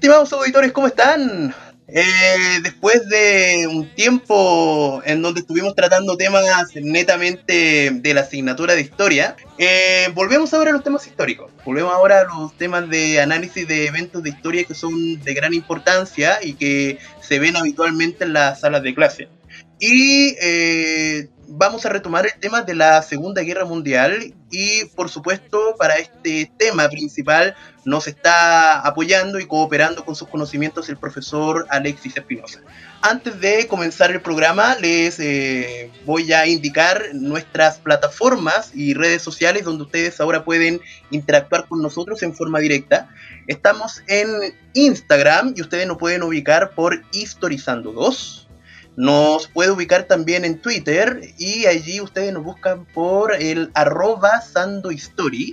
Estimados auditores, ¿cómo están? Después de un tiempo en donde estuvimos tratando temas netamente de la asignatura de historia, volvemos ahora a los temas históricos. Volvemos ahora a los temas de análisis de eventos de historia que son de gran importancia y que se ven habitualmente en las salas de clase. Y vamos a retomar el tema de la Segunda Guerra Mundial y, por supuesto, para este tema principal nos está apoyando y cooperando con sus conocimientos el profesor Alexis Espinosa. Antes de comenzar el programa, les voy a indicar nuestras plataformas y redes sociales donde ustedes ahora pueden interactuar con nosotros en forma directa. Estamos en Instagram y ustedes nos pueden ubicar por Historizando2. Nos puede ubicar también en Twitter y allí ustedes nos buscan por el @sandohistory,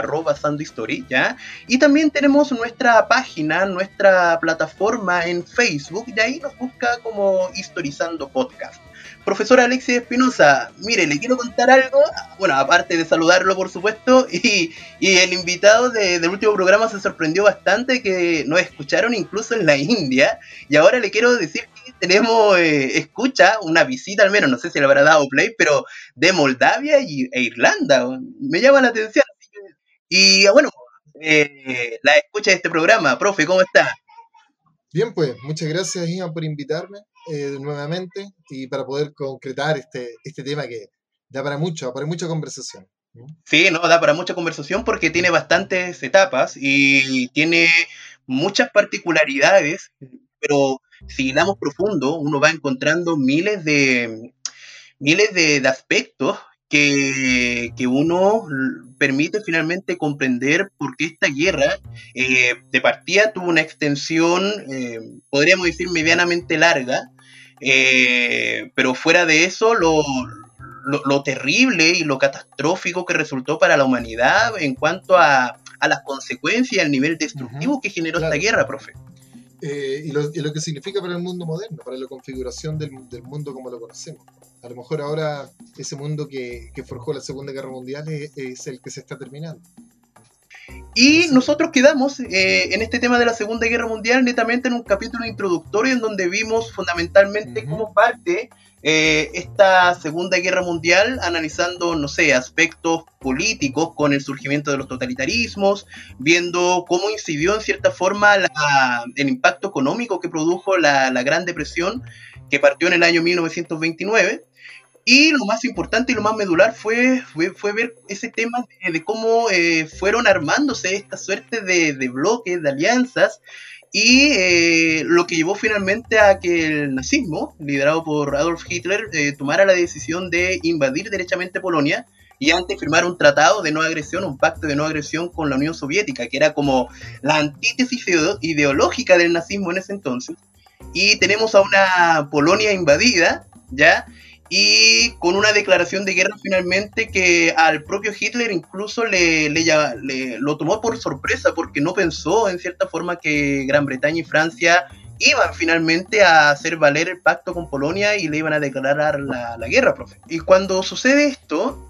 ¿ya? Y también tenemos nuestra página, nuestra plataforma en Facebook y ahí nos busca como Historizando Podcast. Profesor Alexis Espinosa, mire, le quiero contar algo, bueno, aparte de saludarlo por supuesto, y el invitado del último programa se sorprendió bastante que nos escucharon incluso en la India, y ahora le quiero decir que tenemos escucha, una visita al menos, no sé si le habrá dado play, pero de Moldavia e Irlanda, me llama la atención. Y bueno, la escucha de este programa, profe, ¿cómo está? Bien, pues, muchas gracias, Ian, por invitarme nuevamente y para poder concretar este tema que da para mucha conversación. Sí, no, da para mucha conversación porque tiene bastantes etapas y tiene muchas particularidades, pero si hilamos profundo, uno va encontrando miles de aspectos que uno permite finalmente comprender por qué esta guerra de partida tuvo una extensión, podríamos decir, medianamente larga, pero fuera de eso, lo terrible y lo catastrófico que resultó para la humanidad en cuanto a las consecuencias y al nivel destructivo que generó esta guerra, profe. Y lo que significa para el mundo moderno, para la configuración del mundo como lo conocemos. A lo mejor ahora ese mundo que forjó la Segunda Guerra Mundial es el que se está terminando. Y nosotros quedamos en este tema de la Segunda Guerra Mundial netamente en un capítulo introductorio en donde vimos fundamentalmente cómo parte esta Segunda Guerra Mundial analizando, no sé, aspectos políticos con el surgimiento de los totalitarismos, viendo cómo incidió en cierta forma el impacto económico que produjo la Gran Depresión que partió en el año 1929. Y lo más importante y lo más medular fue ver ese tema de cómo fueron armándose esta suerte de bloques, de alianzas, y lo que llevó finalmente a que el nazismo, liderado por Adolf Hitler, tomara la decisión de invadir derechamente Polonia y antes firmar un tratado de no agresión, un pacto de no agresión con la Unión Soviética, que era como la antítesis ideológica del nazismo en ese entonces. Y tenemos a una Polonia invadida, ¿ya? Y con una declaración de guerra finalmente que al propio Hitler incluso lo tomó por sorpresa porque no pensó en cierta forma que Gran Bretaña y Francia iban finalmente a hacer valer el pacto con Polonia y le iban a declarar la guerra, profe. Y cuando sucede esto,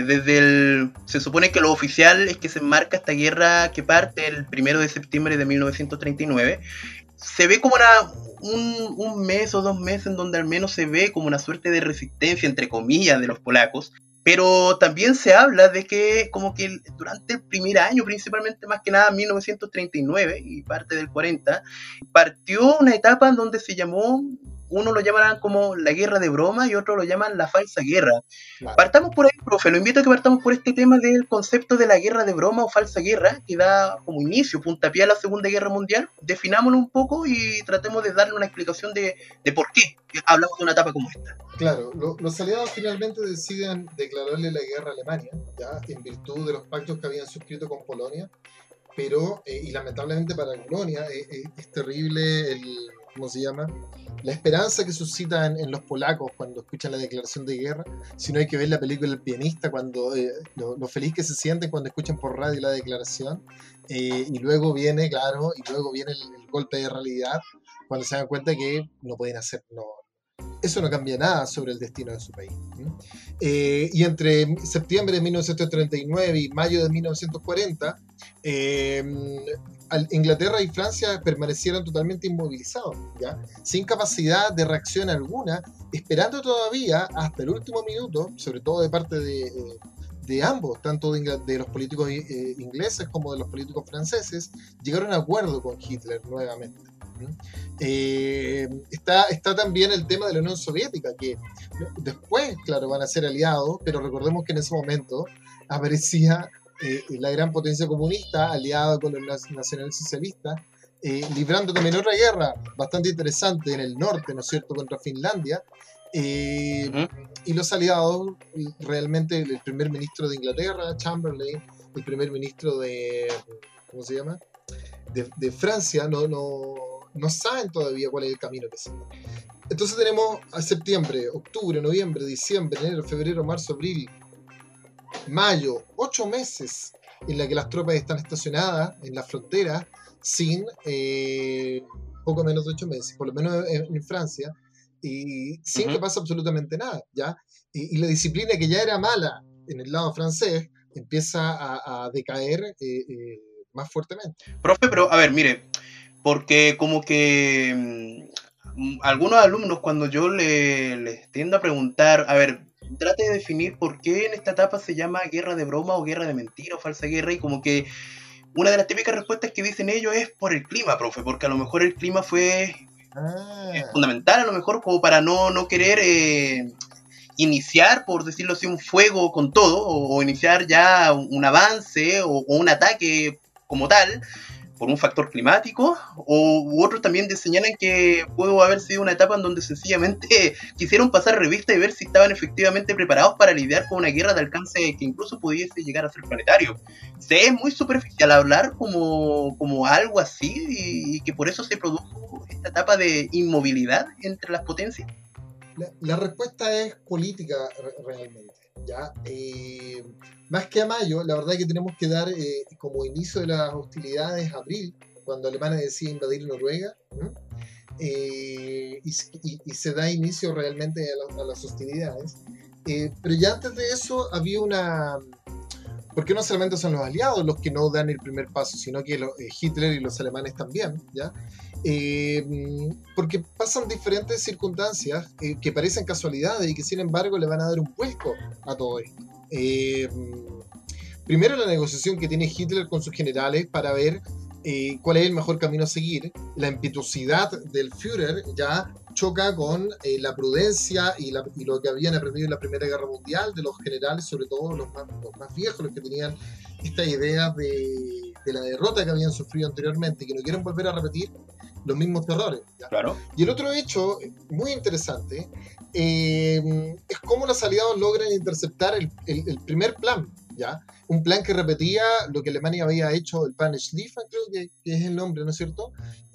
se supone que lo oficial es que se enmarca esta guerra que parte el 1 de septiembre de 1939, se ve como un mes o 2 meses en donde al menos se ve como una suerte de resistencia, entre comillas, de los polacos, pero también se habla de que como que durante el primer año, principalmente más que nada 1939 y parte del 40, partió una etapa en donde se llamó, uno lo llaman como la guerra de broma y otro lo llaman la falsa guerra. Claro. Partamos por ahí, profe, lo invito a que partamos por este tema del concepto de la guerra de broma o falsa guerra, que da como inicio, puntapié a la Segunda Guerra Mundial. Definámoslo un poco y tratemos de darle una explicación de por qué hablamos de una etapa como esta. Claro, los aliados finalmente deciden declararle la guerra a Alemania, ya en virtud de los pactos que habían suscrito con Polonia, pero, y lamentablemente para Polonia, es terrible ¿cómo se llama? La esperanza que suscita en los polacos cuando escuchan la declaración de guerra. Si no, hay que ver la película El pianista, cuando lo feliz que se sienten cuando escuchan por radio la declaración, y luego viene, claro, el golpe de realidad cuando se dan cuenta que no pueden hacer, eso no cambia nada sobre el destino de su país. Y entre septiembre de 1939 y mayo de 1940, Inglaterra y Francia permanecieron totalmente inmovilizados, ¿ya? Sin capacidad de reacción alguna, esperando todavía hasta el último minuto, sobre todo de parte de ambos, tanto de los políticos ingleses como de los políticos franceses, llegaron a acuerdo con Hitler nuevamente. Está también el tema de la Unión Soviética, que después, claro, van a ser aliados, pero recordemos que en ese momento aparecía la gran potencia comunista aliada con los nacionalsocialistas, librando también otra guerra bastante interesante en el norte, ¿no es cierto?, contra Finlandia. Y los aliados, realmente el primer ministro de Inglaterra, Chamberlain, el primer ministro de, ¿cómo se llama?, de Francia, no saben todavía cuál es el camino que siguen. Entonces tenemos a septiembre, octubre, noviembre, diciembre, enero, febrero, marzo, abril, mayo, 8 meses en la que las tropas están estacionadas en la frontera sin poco menos de 8 meses, por lo menos en Francia, y sin que pase absolutamente nada, ¿ya? Y la disciplina que ya era mala en el lado francés empieza a decaer más fuertemente. Profe, pero a ver, mire, porque como que algunos alumnos cuando yo les tiendo a preguntar, a ver, trate de definir por qué en esta etapa se llama guerra de broma o guerra de mentira o falsa guerra, y como que una de las típicas respuestas que dicen ellos es por el clima, profe, porque a lo mejor el clima fue fundamental, a lo mejor como para no querer iniciar, por decirlo así, un fuego con todo, o iniciar ya un avance o un ataque como tal, por un factor climático, u otros también señalan que pudo haber sido una etapa en donde sencillamente quisieron pasar revista y ver si estaban efectivamente preparados para lidiar con una guerra de alcance que incluso pudiese llegar a ser planetario. Es muy superficial hablar como algo así, y que por eso se produjo esta etapa de inmovilidad entre las potencias. La respuesta es política realmente, ¿ya? Más que a mayo, la verdad es que tenemos que dar como inicio de las hostilidades abril, cuando Alemania decide invadir Noruega, y se da inicio realmente a las hostilidades. Pero ya antes de eso había una... Porque no solamente son los aliados los que no dan el primer paso, sino que Hitler y los alemanes también, ¿ya? Porque pasan diferentes circunstancias que parecen casualidades y que sin embargo le van a dar un vuelco a todo esto. Primero, la negociación que tiene Hitler con sus generales para ver cuál es el mejor camino a seguir. La impetuosidad del Führer ya choca con la prudencia y lo que habían aprendido en la Primera Guerra Mundial de los generales, sobre todo los más viejos, los que tenían esta idea de la derrota que habían sufrido anteriormente y que no quieren volver a repetir los mismos terrores, ¿ya? Claro. Y el otro hecho muy interesante es cómo los aliados logran interceptar el primer plan, ¿ya? Un plan que repetía lo que Alemania había hecho, el plan Schlieffen, creo que es el nombre, ¿no es cierto?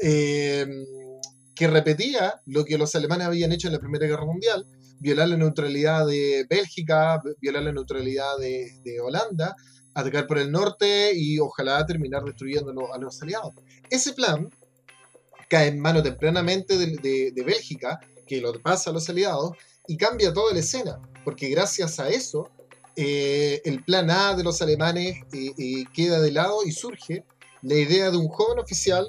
Que repetía lo que los alemanes habían hecho en la Primera Guerra Mundial: violar la neutralidad de Bélgica, violar la neutralidad de Holanda, atacar por el norte y ojalá terminar destruyendo a los aliados. Ese plan cae en mano tempranamente de Bélgica, que lo pasa a los aliados, y cambia toda la escena, porque gracias a eso el plan A de los alemanes queda de lado y surge la idea de un joven oficial,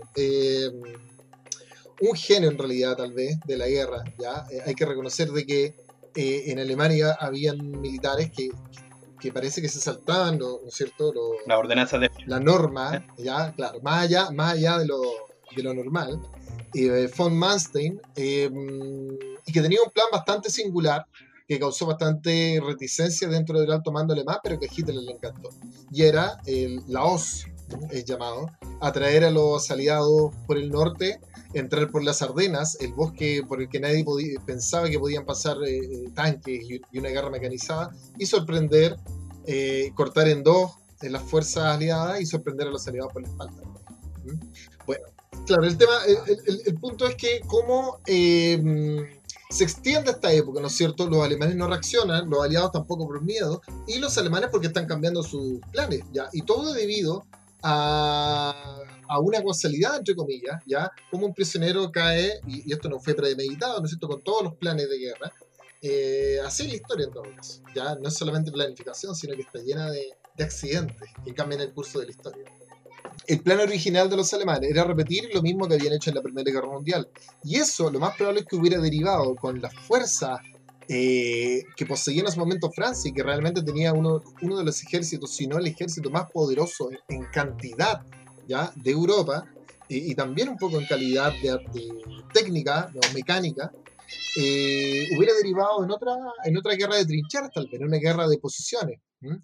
un genio en realidad tal vez de la guerra, ¿ya? Hay que reconocer de que en Alemania habían militares que parece que se saltaban, ¿no es cierto? La ordenanza de... La norma, ¿ya? Claro, más allá de lo normal, von Manstein, y que tenía un plan bastante singular que causó bastante reticencia dentro del alto mando alemán, pero que a Hitler le encantó. Y era la OSS, es llamado, atraer a los aliados por el norte, entrar por las Ardenas, el bosque por el que nadie pensaba que podían pasar tanques y una guerra mecanizada, y sorprender, cortar en dos las fuerzas aliadas y sorprender a los aliados por la espalda. Bueno, claro, el punto es que cómo se extiende esta época, ¿no es cierto? Los alemanes no reaccionan, los aliados tampoco por miedo, y los alemanes porque están cambiando sus planes, ¿ya? Y todo debido a una causalidad, entre comillas, ¿ya? Como un prisionero cae, y esto no fue premeditado, ¿no es cierto?, con todos los planes de guerra. Así es la historia en todo caso, ¿ya? No es solamente planificación, sino que está llena de accidentes que cambian el curso de la historia. el plan original de los alemanes era repetir lo mismo que habían hecho en la Primera Guerra Mundial. Y eso, lo más probable es que hubiera derivado con las fuerzas que poseía en ese momento Francia y que realmente tenía uno de los ejércitos, si no el ejército más poderoso en cantidad, ¿ya?, de Europa, y también un poco en calidad de técnica, no, mecánica, hubiera derivado en otra guerra de trincheras, tal vez, en una guerra de posiciones.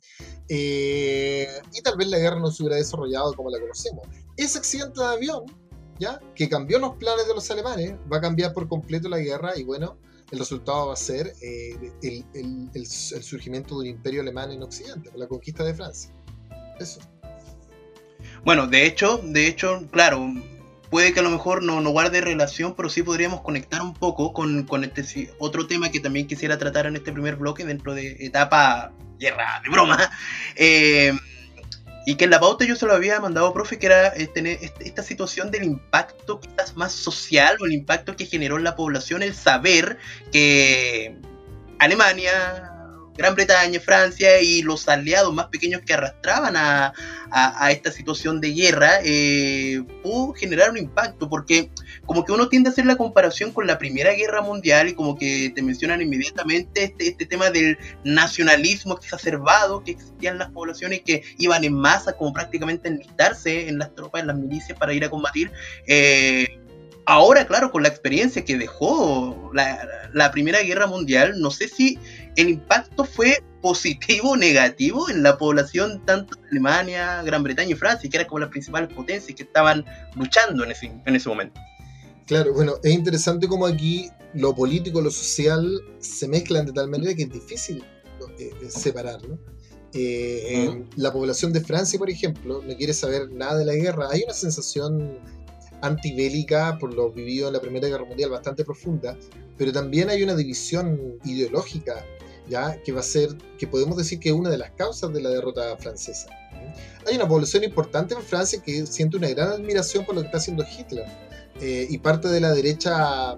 Y tal vez la guerra no se hubiera desarrollado como la conocemos. Ese accidente de avión, ¿ya?, que cambió los planes de los alemanes, va a cambiar por completo la guerra, y bueno, el resultado va a ser el surgimiento de un imperio alemán en Occidente, la conquista de Francia. Eso. Bueno, de hecho, claro, puede que a lo mejor no guarde relación, pero sí podríamos conectar un poco con este otro tema que también quisiera tratar en este primer bloque dentro de etapa guerra de broma. Y que en la pauta yo se lo había mandado, profe, que era esta situación del impacto quizás más social, o el impacto que generó en la población el saber que Alemania, Gran Bretaña, Francia y los aliados más pequeños que arrastraban a esta situación de guerra pudo generar un impacto, porque como que uno tiende a hacer la comparación con la Primera Guerra Mundial y como que te mencionan inmediatamente este tema del nacionalismo exacerbado que existía en las poblaciones, que iban en masa como prácticamente a enlistarse en las tropas, en las milicias para ir a combatir. Ahora, claro, con la experiencia que dejó la Primera Guerra Mundial, no sé si el impacto fue positivo o negativo en la población tanto de Alemania, Gran Bretaña y Francia, que eran como las principales potencias que estaban luchando en ese momento. Claro, bueno, es interesante cómo aquí lo político y lo social se mezclan de tal manera que es difícil separarlo. La población de Francia, por ejemplo, no quiere saber nada de la guerra. Hay una sensación antibélica por lo vivido en la Primera Guerra Mundial bastante profunda, pero también hay una división ideológica, ya, que va a ser, que podemos decir que es una de las causas de la derrota francesa. Hay una población importante en Francia que siente una gran admiración por lo que está haciendo Hitler, y parte de la derecha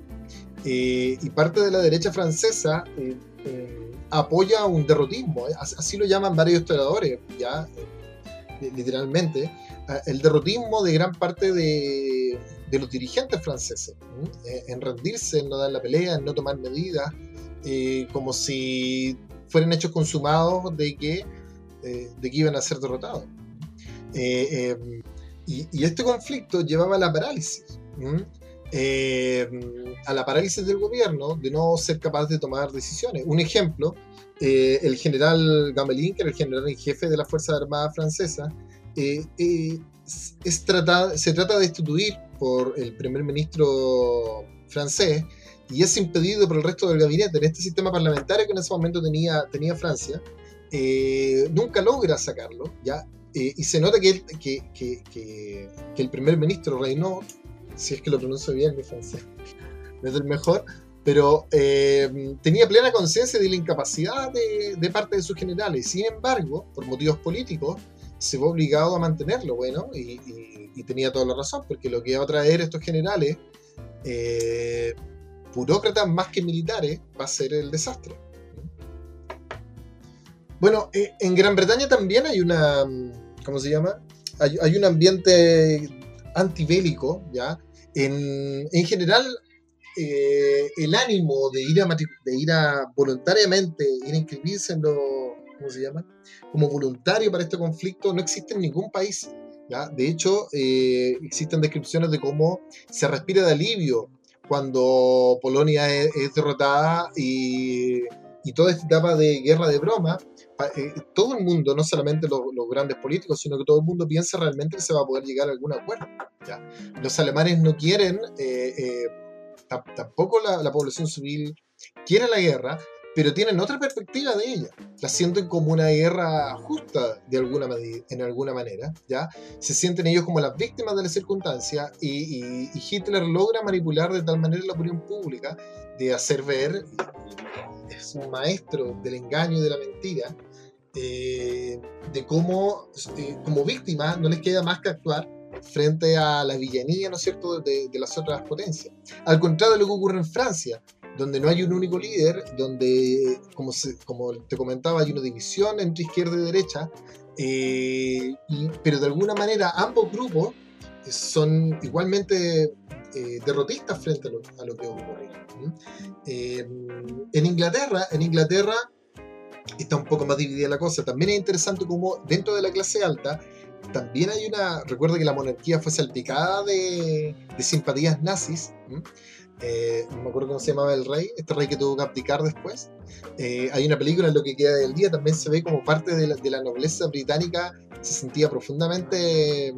francesa apoya un derrotismo, así lo llaman varios historiadores, ya, literalmente, el derrotismo de gran parte de los dirigentes franceses, en rendirse, en no dar la pelea, en no tomar medidas, como si fueran hechos consumados de que iban a ser derrotados. Y este conflicto llevaba a la parálisis, a la parálisis del gobierno, de no ser capaz de tomar decisiones. Un ejemplo, el general Gamelin, que era el general en jefe de las Fuerzas Armadas francesas, se trata de destituir por el primer ministro francés, y es impedido por el resto del gabinete. En este sistema parlamentario que en ese momento tenía Francia, nunca logra sacarlo, ¿ya? Y se nota que el primer ministro Reynaud, si es que lo pronuncio bien, mi francés no es el mejor, pero tenía plena conciencia de la incapacidad de parte de sus generales. Sin embargo, por motivos políticos, se vio obligado a mantenerlo, bueno, y tenía toda la razón, porque lo que iba a traer estos generales, burócratas más que militares, va a ser el desastre. Bueno, en Gran Bretaña también hay una, ¿cómo se llama? Hay un ambiente antibélico, ¿ya? En general, el ánimo de ir a voluntariamente, ir a inscribirse en ¿cómo se llama? Como voluntario para este conflicto no existe en ningún país, ¿ya? De hecho, existen descripciones de cómo se respira de alivio cuando Polonia es derrotada, y toda esta etapa de guerra de broma, todo el mundo, no solamente los grandes políticos, sino que todo el mundo piensa realmente que se va a poder llegar a algún acuerdo, ¿ya? Los alemanes no quieren, tampoco la población civil quiere la guerra, pero tienen otra perspectiva de ella. La sienten como una guerra justa en alguna manera, ¿ya? Se sienten ellos como las víctimas de la circunstancia, y Hitler logra manipular de tal manera la opinión pública, de hacer ver, es un maestro del engaño y de la mentira, de cómo como víctimas no les queda más que actuar frente a la villanía, ¿no es cierto?, de las otras potencias. Al contrario de lo que ocurre en Francia, donde no hay un único líder, donde, como te comentaba, hay una división entre izquierda y derecha, pero de alguna manera ambos grupos son igualmente derrotistas frente a lo que ocurre. En Inglaterra está un poco más dividida la cosa. También es interesante cómo dentro de la clase alta también hay recuerda que la monarquía fue salpicada de simpatías nazis. No me acuerdo cómo se llamaba el rey, este rey que tuvo que abdicar después. Hay una película en Lo que queda del día, también se ve como parte de la nobleza británica se sentía profundamente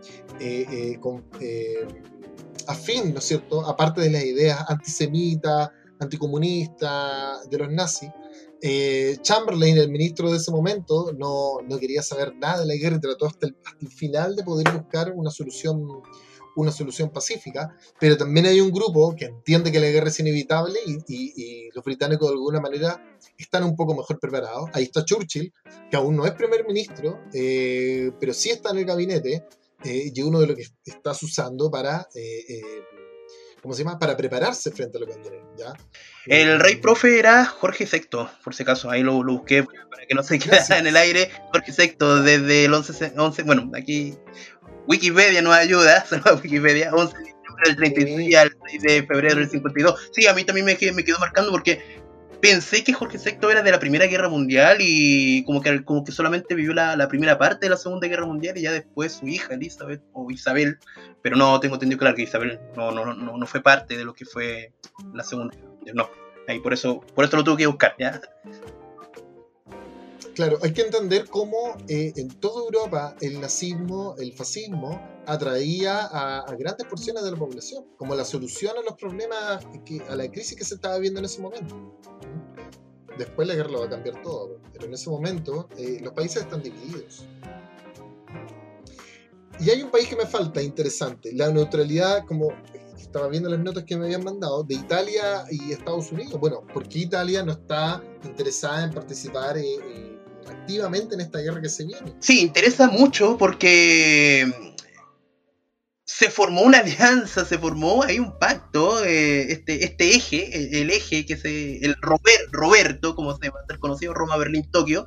afín, ¿no es cierto?, aparte de las ideas antisemitas, anticomunistas de los nazis. Chamberlain, el ministro de ese momento, no quería saber nada de la guerra y trató hasta el final de poder buscar una solución pacífica, pero también hay un grupo que entiende que la guerra es inevitable y los británicos de alguna manera están un poco mejor preparados. Ahí está Churchill, que aún no es primer ministro, pero sí está en el gabinete, y uno de lo que estás usando para ¿cómo se llama? Para prepararse frente a lo que viene, ¿ya? El rey profe era Jorge VI, por si acaso, ahí lo busqué para que no se quede en el aire. Jorge VI desde el 11, bueno, aquí Wikipedia nos ayuda, Wikipedia, 11 de diciembre del 36 al 6 de febrero del 52. Sí, a mí también me quedó marcando porque pensé que Jorge VI era de la Primera Guerra Mundial y como que solamente vivió la primera parte de la Segunda Guerra Mundial y ya después su hija Elizabeth o Isabel, pero no tengo entendido claro que Isabel no fue parte de lo que fue la Segunda Guerra Mundial, no. Ahí por eso lo tuve que buscar, ¿ya? Claro, hay que entender cómo en toda Europa el nazismo, el fascismo, atraía a grandes porciones de la población, como la solución a los problemas, a la crisis que se estaba viendo en ese momento. Después la guerra lo va a cambiar todo, pero en ese momento los países están divididos. Y hay un país que me falta, interesante, la neutralidad, como estaba viendo las notas que me habían mandado, de Italia y Estados Unidos. Bueno, ¿por qué Italia no está interesada en participar activamente en esta guerra que se viene? Sí, interesa mucho porque se formó una alianza, se formó ahí un pacto, este eje, el eje que el Roberto, como se va a ser conocido, Roma, Berlín, Tokio.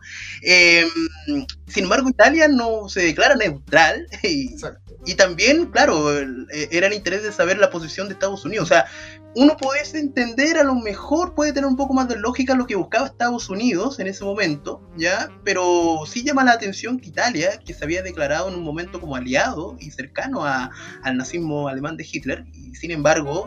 Sin embargo, Italia no se declara neutral y también, claro, era el interés de saber la posición de Estados Unidos. O sea, uno puede entender, a lo mejor puede tener un poco más de lógica lo que buscaba Estados Unidos en ese momento, ¿ya? Pero sí llama la atención que Italia, que se había declarado en un momento como aliado y cercano al nazismo alemán de Hitler, y sin embargo,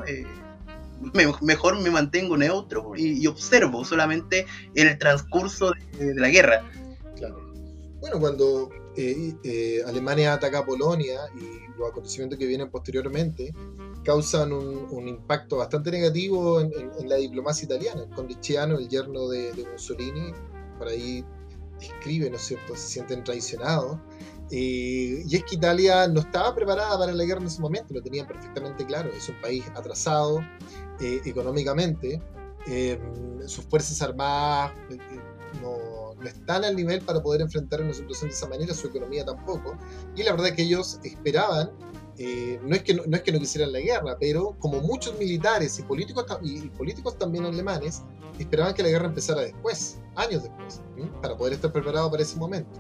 mejor me mantengo neutro y observo solamente el transcurso de la guerra. Claro. Bueno, cuando Alemania ataca a Polonia y los acontecimientos que vienen posteriormente causan un impacto bastante negativo en la diplomacia italiana. El conde Chiano, el yerno de Mussolini, por ahí describe, ¿no es cierto?, se sienten traicionados. Y es que Italia no estaba preparada para la guerra en ese momento, lo tenían perfectamente claro. Es un país atrasado económicamente, sus fuerzas armadas no están al nivel para poder enfrentar una situación de esa manera, su economía tampoco, y la verdad es que ellos esperaban, no es que no quisieran la guerra, pero como muchos militares y políticos también alemanes, esperaban que la guerra empezara después, años después, para poder estar preparado para ese momento.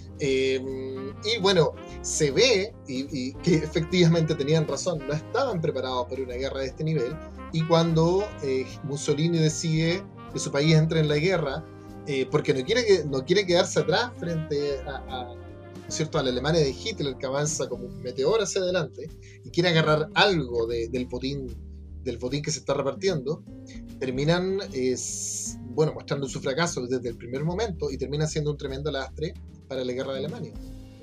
Y bueno, se ve y que efectivamente tenían razón, no estaban preparados para una guerra de este nivel, y cuando Mussolini decide que su país entre en la guerra, porque no quiere quedarse atrás frente ¿cierto?, a la Alemania de Hitler, que avanza como un meteoro hacia adelante y quiere agarrar algo del botín que se está repartiendo, terminan mostrando su fracaso desde el primer momento y termina siendo un tremendo lastre para la guerra de Alemania.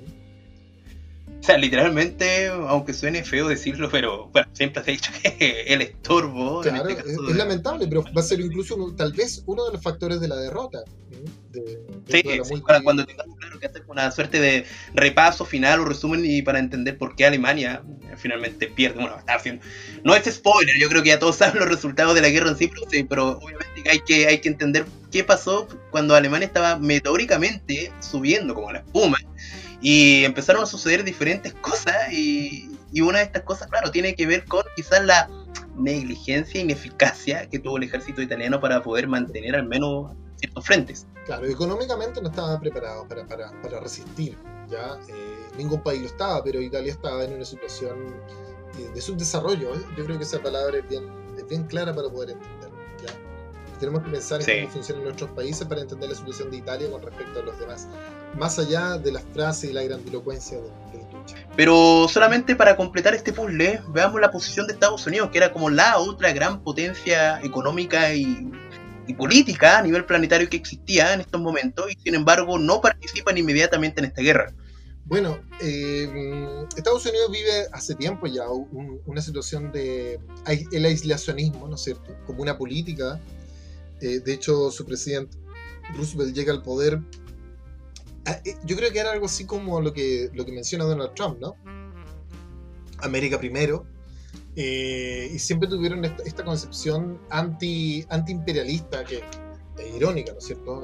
O sea, literalmente, aunque suene feo decirlo, pero bueno, siempre se ha dicho que el estorbo. Claro, es lamentable, pero va a ser incluso tal vez uno de los factores de la derrota. Para cuando tengamos claro que hacer una suerte de repaso final o resumen y para entender por qué Alemania finalmente pierde. Bueno, está haciendo. No es spoiler, yo creo que ya todos saben los resultados de la guerra en sí, pero obviamente hay que entender qué pasó cuando Alemania estaba meteóricamente subiendo como la espuma. Y empezaron a suceder diferentes cosas y una de estas cosas, claro, tiene que ver con quizás negligencia e ineficacia que tuvo el ejército italiano para poder mantener al menos ciertos frentes. Claro, económicamente no estaba preparado para resistir, ¿ya? Ningún país lo estaba, pero Italia estaba en una situación de subdesarrollo. Yo creo que esa palabra es bien clara para poder entenderlo, ¿ya? Tenemos que pensar en cómo funcionan nuestros países para entender la situación de Italia con respecto a los demás, más allá de las frases y la grandilocuencia del Duce. Pero solamente para completar este puzzle, veamos la posición de Estados Unidos, que era como la otra gran potencia económica y política a nivel planetario que existía en estos momentos, y sin embargo no participan inmediatamente en esta guerra. Bueno, Estados Unidos vive hace tiempo ya una situación de el aislacionismo, ¿no es cierto? Como una política. De hecho, su presidente Roosevelt llega al poder. Yo creo que era algo así como lo que menciona Donald Trump, ¿no? América primero. Y siempre tuvieron esta concepción anti-imperialista, que es irónica, ¿no es cierto?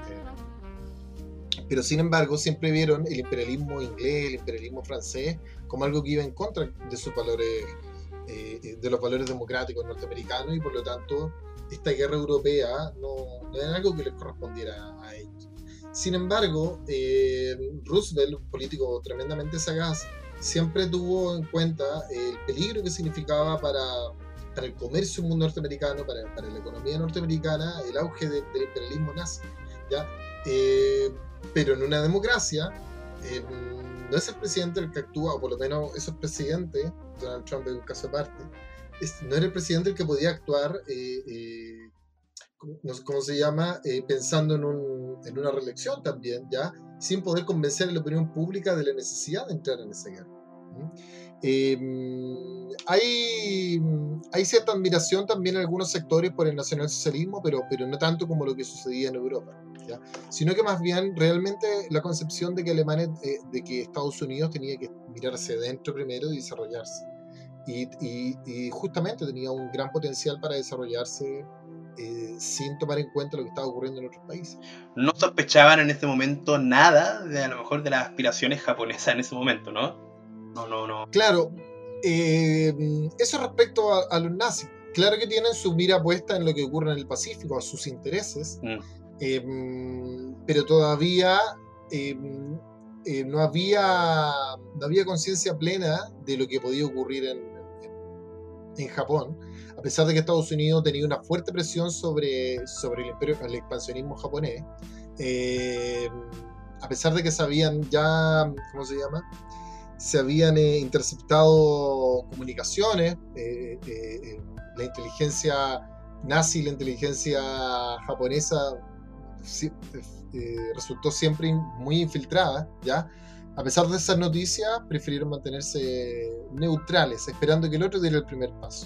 Pero sin embargo siempre vieron el imperialismo inglés, el imperialismo francés, como algo que iba en contra de sus valores, de los valores democráticos norteamericanos, y por lo tanto esta guerra europea no era algo que les correspondiera a ellos. Sin embargo, Roosevelt, un político tremendamente sagaz, siempre tuvo en cuenta el peligro que significaba para el comercio norteamericano, para la economía norteamericana, el auge del imperialismo nazi, ¿ya? Pero en una democracia no es el presidente el que actúa, o por lo menos esos presidentes, Donald Trump es un caso aparte, no era el presidente el que podía actuar, ¿cómo se llama? Pensando en una reelección también, ¿ya? Sin poder convencer a la opinión pública de la necesidad de entrar en esa guerra. Hay cierta admiración también en algunos sectores por el nacionalsocialismo, pero no tanto como lo que sucedía en Europa, ¿ya? Sino que más bien realmente la concepción de que de que Estados Unidos tenía que mirar hacia adentro primero y desarrollarse, y justamente tenía un gran potencial para desarrollarse sin tomar en cuenta lo que estaba ocurriendo en otros países. No sospechaban en ese momento nada de a lo mejor de las aspiraciones japonesas en ese momento, ¿no? No. Claro, eso respecto a los nazis. Claro que tienen su mira puesta en lo que ocurre en el Pacífico, a sus intereses, pero todavía no había conciencia plena de lo que podía ocurrir en Japón, a pesar de que Estados Unidos tenía una fuerte presión sobre el expansionismo japonés, a pesar de que sabían ya, ¿cómo se llama? Se habían interceptado comunicaciones, la inteligencia nazi y la inteligencia japonesa resultó siempre muy infiltrada, ¿ya? A pesar de esas noticias, prefirieron mantenerse neutrales, esperando que el otro diera el primer paso.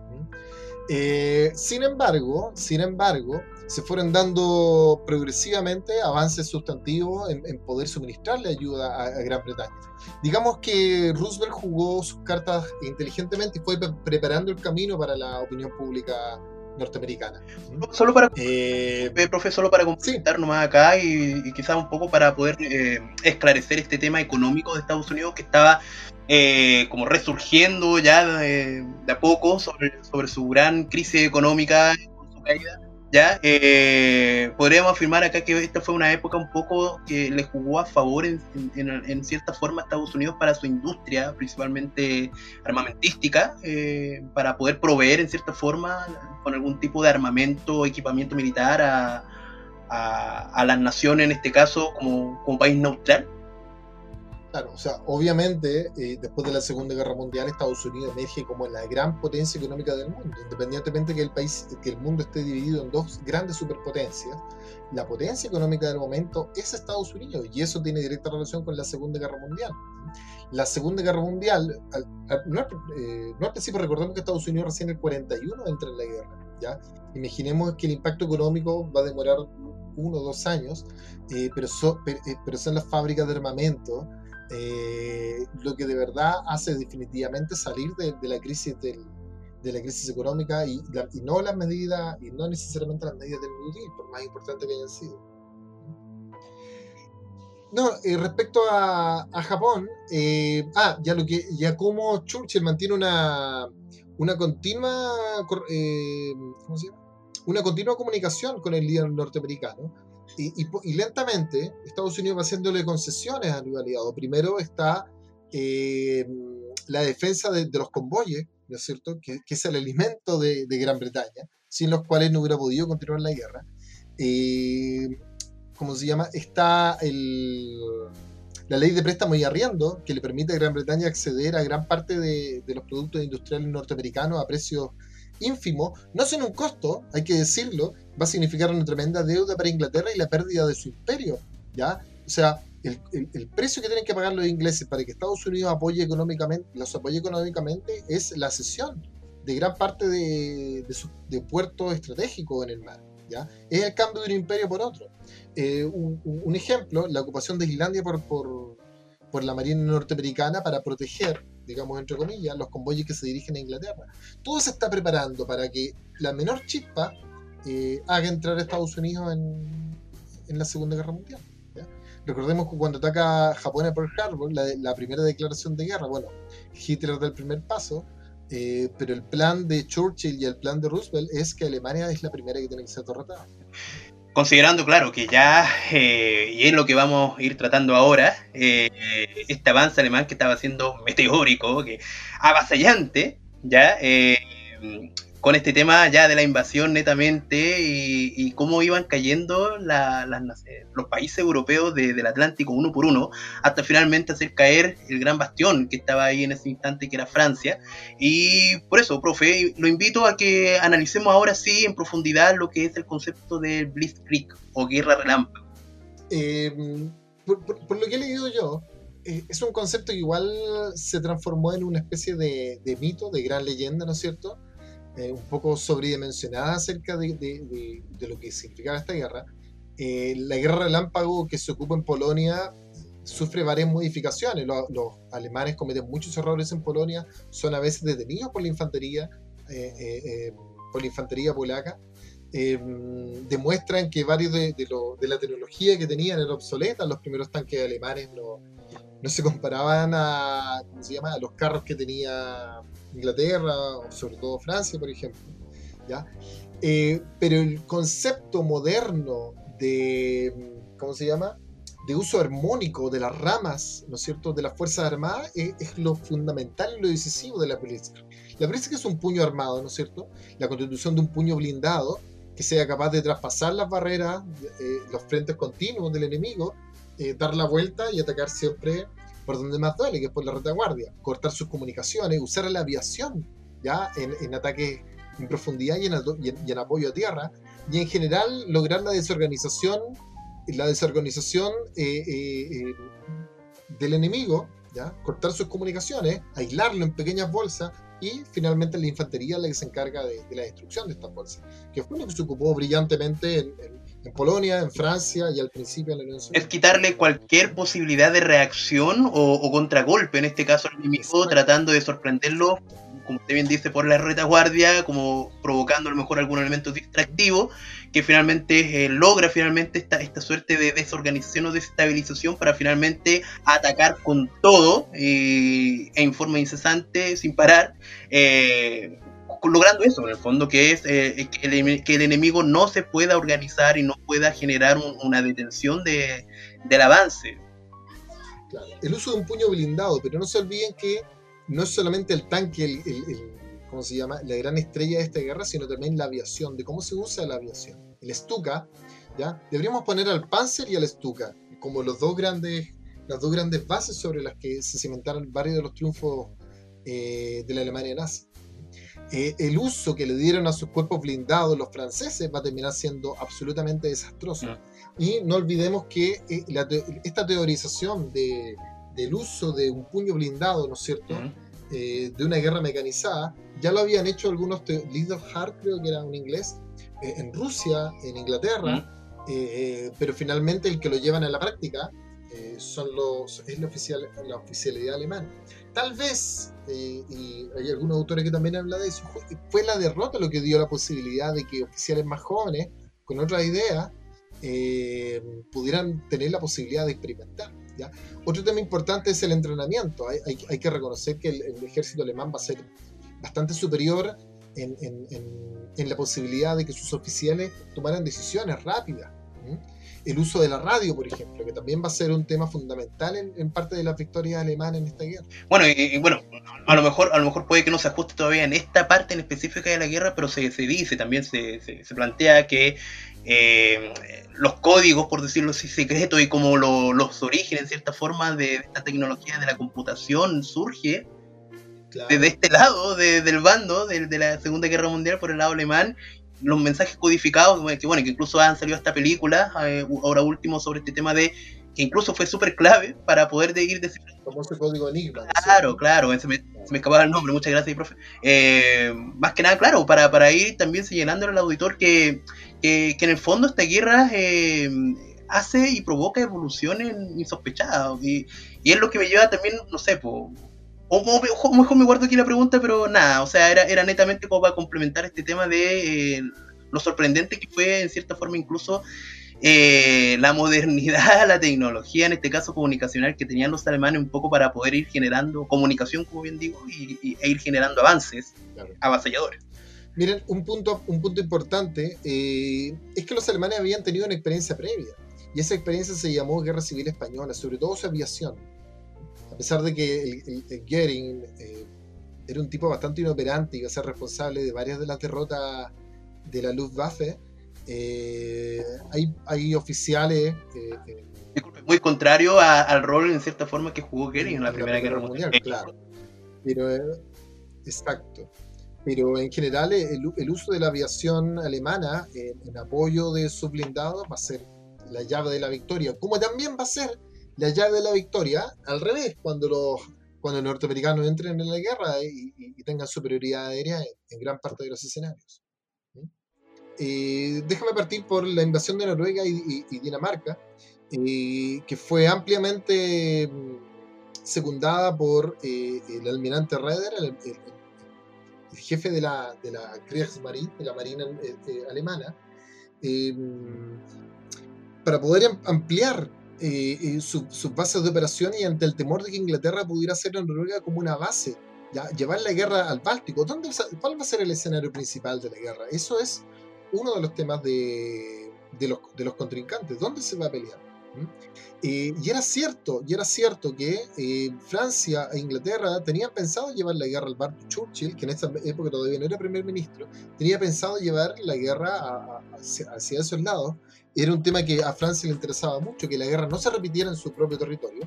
Sin embargo, se fueron dando progresivamente avances sustantivos en poder suministrarle ayuda a Gran Bretaña. Digamos que Roosevelt jugó sus cartas inteligentemente y fue preparando el camino para la opinión pública norteamericana. Solo para profe, solo para complementar nomás acá y quizás un poco para poder esclarecer este tema económico de Estados Unidos que estaba como resurgiendo ya de a poco sobre su gran crisis económica con su caída. Ya podríamos afirmar acá que esta fue una época un poco que le jugó a favor en cierta forma a Estados Unidos para su industria, principalmente armamentística, para poder proveer en cierta forma con algún tipo de armamento o equipamiento militar a las naciones, en este caso como país neutral. Claro, o sea, obviamente, después de la Segunda Guerra Mundial, Estados Unidos emerge como la gran potencia económica del mundo, independientemente que el mundo esté dividido en dos grandes superpotencias. La potencia económica del momento es Estados Unidos, y eso tiene directa relación con la Segunda Guerra Mundial. La Segunda Guerra Mundial, no al principio, recordemos que Estados Unidos recién en el 41 entra en la guerra, ¿ya? Imaginemos que el impacto económico va a demorar 1 o 2 años, pero son las fábricas de armamento lo que de verdad hace definitivamente salir de la crisis de la crisis económica, y no las medidas, y no necesariamente las medidas del New Deal, por más importante que hayan sido. No, respecto a Japón, ya como Churchill mantiene una continua, ¿cómo se llama? Una continua comunicación con el líder norteamericano, y lentamente Estados Unidos va haciéndole concesiones a su aliado. Primero está la defensa de los convoyes, ¿no es cierto?, que es el alimento de Gran Bretaña, sin los cuales no hubiera podido continuar la guerra. ¿Cómo se llama? Está la ley de préstamo y arriendo, que le permite a Gran Bretaña acceder a gran parte de los productos industriales norteamericanos a precios ínfimos, no sin un costo, hay que decirlo. Va a significar una tremenda deuda para Inglaterra y la pérdida de su imperio, ¿ya? O sea, el precio que tienen que pagar los ingleses para que Estados Unidos los apoye económicamente es la cesión de gran parte de puertos estratégicos en el mar, ¿ya? Es el cambio de un imperio por otro. Un ejemplo, la ocupación de Islandia por la marina norteamericana para proteger, digamos entre comillas, los convoyes que se dirigen a Inglaterra. Todo se está preparando para que la menor chispa haga entrar a Estados Unidos en la Segunda Guerra Mundial, ¿ya? Recordemos que cuando ataca Japón a Pearl Harbor, la primera declaración de guerra, bueno, Hitler da el primer paso, pero el plan de Churchill y el plan de Roosevelt es que Alemania es la primera que tiene que ser derrotada. Considerando, claro, que ya, y es lo que vamos a ir tratando ahora, este avance alemán que estaba siendo meteórico, que avasallante, ya, con este tema ya de la invasión netamente y cómo iban cayendo los países europeos del Atlántico uno por uno, hasta finalmente hacer caer el gran bastión que estaba ahí en ese instante, que era Francia. Y por eso, profe, lo invito a que analicemos ahora sí en profundidad lo que es el concepto del Blitzkrieg o guerra relámpago. Por lo que he leído yo, es un concepto que igual se transformó en una especie de mito, de gran leyenda, ¿no es cierto? Un poco sobredimensionada acerca de lo que significaba esta guerra. La guerra relámpago que se ocupa en Polonia sufre varias modificaciones. Los alemanes cometen muchos errores en Polonia, son a veces detenidos por la infantería polaca. Demuestran que varios de la tecnología que tenían era obsoleta. Los primeros tanques alemanes no se comparaban a los carros que tenía Inglaterra o sobre todo Francia, por ejemplo, ¿ya? Pero el concepto moderno de de uso armónico de las ramas, ¿no es cierto?, de las Fuerzas Armadas es lo fundamental y lo decisivo de la Blitzkrieg. La Blitzkrieg es un puño armado, ¿no es cierto?, la constitución de un puño blindado que sea capaz de traspasar las barreras, los frentes continuos del enemigo, dar la vuelta y atacar siempre por donde más duele, que es por la retaguardia, cortar sus comunicaciones, usar la aviación ya en ataques en profundidad y en apoyo a tierra, y en general lograr la desorganización del enemigo, ¿ya? Cortar sus comunicaciones, aislarlo en pequeñas bolsas, y finalmente la infantería es la que se encarga de la destrucción de estas bolsas, que fue lo que se ocupó brillantemente en Polonia, en Francia y al principio en la Unión Soviética. Es quitarle cualquier posibilidad de reacción o contragolpe, en este caso al enemigo, tratando de sorprenderlo, como usted bien dice, por la retaguardia, como provocando a lo mejor algún elemento distractivo, que finalmente logra esta suerte de desorganización o desestabilización para finalmente atacar con todo en forma incesante, sin parar, logrando eso, en el fondo, que es que el enemigo no se pueda organizar y no pueda generar una detención del avance. Claro, el uso de un puño blindado, pero no se olviden que no es solamente el tanque la gran estrella de esta guerra, sino también la aviación, de cómo se usa la aviación. El Stuka, ¿ya? Deberíamos poner al Panzer y al Stuka como las dos grandes bases sobre las que se cimentaron varios de los triunfos de la Alemania nazi. El uso que le dieron a sus cuerpos blindados los franceses va a terminar siendo absolutamente desastroso. Y no olvidemos que esta teorización del uso de un puño blindado, ¿no es cierto?, de una guerra mecanizada, ya lo habían hecho algunos, Leonard Hart, creo que era un inglés, en Rusia, en Inglaterra, pero finalmente el que lo llevan a la práctica es la oficialidad alemana. Tal vez, y hay algunos autores que también hablan de eso, fue la derrota lo que dio la posibilidad de que oficiales más jóvenes, con otras ideas, pudieran tener la posibilidad de experimentar, ¿ya? Otro tema importante es el entrenamiento. Hay que reconocer que el ejército alemán va bastante superior en la posibilidad de que sus oficiales tomaran decisiones rápidas. ¿Mm? El uso de la radio, por ejemplo, que también va a ser un tema fundamental en parte de las victorias alemanas en esta guerra. Bueno, y bueno, a lo mejor puede que no se ajuste todavía en esta parte en específica de la guerra, pero se dice, también se plantea que los códigos, por decirlo así, secretos y como los orígenes, en cierta forma, de esta tecnología de la computación surge desde este lado, del bando de la Segunda Guerra Mundial, por el lado alemán. Los mensajes codificados, que bueno, que incluso han salido esta película, ahora último, sobre este tema de que incluso fue súper clave para poder ir descifrando. Como ese código Enigma. Claro, se me escapaba el nombre, muchas gracias, profe. Más que nada, claro, para ir también señalando al auditor que en el fondo esta guerra hace y provoca evoluciones insospechadas. Y es lo que me lleva también, no sé, o mejor me guardo aquí la pregunta, pero nada, o sea, era netamente como para complementar este tema de lo sorprendente que fue, en cierta forma, incluso la modernidad, la tecnología, en este caso comunicacional, que tenían los alemanes un poco para poder ir generando comunicación, como bien digo, e ir generando avances avasalladores. Miren, un punto importante es que los alemanes habían tenido una experiencia previa, y esa experiencia se llamó Guerra Civil Española, sobre todo su aviación. A pesar de que el Göring era un tipo bastante inoperante y iba a ser responsable de varias de las derrotas de la Luftwaffe, hay oficiales... Disculpe, muy contrario al rol, en cierta forma, que jugó Göring en la Primera Guerra Mundial. Claro. Pero, exacto. Pero en general el uso de la aviación alemana en apoyo de sus blindados va a ser la llave de la victoria, como también va a ser la llave de la victoria al revés, cuando los norteamericanos entren en la guerra y tengan superioridad aérea en gran parte de los escenarios. Déjame partir por la invasión de Noruega y Dinamarca, que fue ampliamente secundada por el almirante Raeder, el jefe de la Kriegsmarine, de la Marina alemana, para poder ampliar sus bases de operación, y ante el temor de que Inglaterra pudiera hacer a Noruega como una base, ¿ya? Llevar la guerra al Báltico. ¿Cuál va a ser el escenario principal de la guerra? Eso es uno de los temas de los contrincantes. ¿Dónde se va a pelear? Y era cierto que Francia e Inglaterra tenían pensado llevar la guerra al barco. Churchill, que en esta época todavía no era primer ministro, tenía pensado llevar la guerra hacia esos lados. Era un tema que a Francia le interesaba mucho, que la guerra no se repitiera en su propio territorio.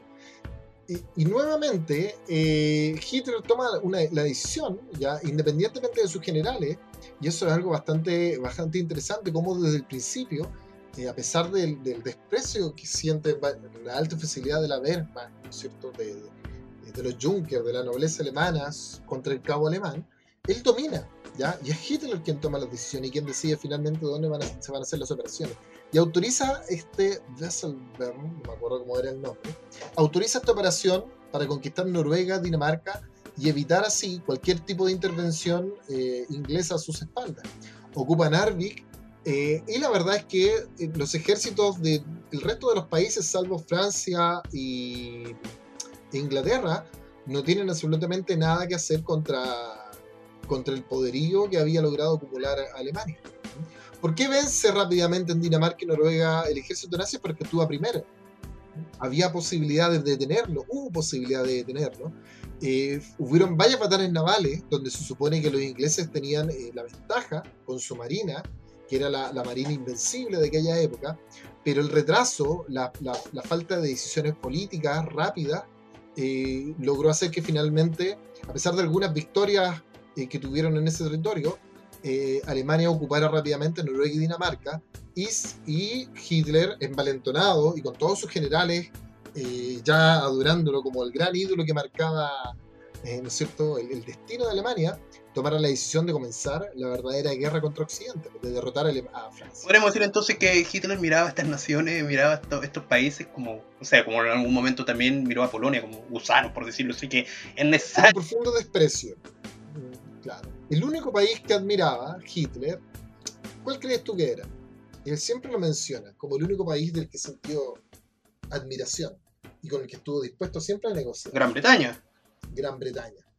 Y nuevamente Hitler toma la decisión, ya independientemente de sus generales, y eso es algo bastante interesante, como desde el principio, a pesar del desprecio que siente la alta oficialidad de la Wehrmacht, ¿no es cierto?, de los Junkers, de la nobleza alemana contra el cabo alemán, él domina, ¿ya? Y es Hitler quien toma las decisiones y quien decide finalmente dónde se van a hacer las operaciones. Y autoriza Weselberg, no me acuerdo cómo era el nombre, autoriza esta operación para conquistar Noruega, Dinamarca, y evitar así cualquier tipo de intervención inglesa a sus espaldas. Ocupa Narvik, y la verdad es que los ejércitos del resto de los países, salvo Francia e Inglaterra, no tienen absolutamente nada que hacer contra el poderío que había logrado acumular Alemania. ¿Por qué vence rápidamente en Dinamarca y Noruega el ejército nazi? Porque actúa primero. Había posibilidades de detenerlo, hubo posibilidad de detenerlo. Hubieron varias batallas navales donde se supone que los ingleses tenían la ventaja con su marina, que era la marina invencible de aquella época, pero el retraso, la falta de decisiones políticas rápidas, logró hacer que finalmente, a pesar de algunas victorias que tuvieron en ese territorio, Alemania ocupara rápidamente Noruega y Dinamarca, y Hitler, envalentonado y con todos sus generales ya adorándolo como el gran ídolo que marcaba ¿no es cierto?, el destino de Alemania, tomara la decisión de comenzar la verdadera guerra contra Occidente, de derrotar a Francia. Podríamos decir entonces que Hitler miraba a estas naciones, miraba a estos países como, o sea, como en algún momento también miró a Polonia como gusanos, por decirlo así, que es necesario. Con profundo desprecio. Claro. El único país que admiraba Hitler, ¿cuál crees tú que era? Él siempre lo menciona como el único país del que sintió admiración y con el que estuvo dispuesto siempre a negociar. Gran Bretaña. Gran Bretaña.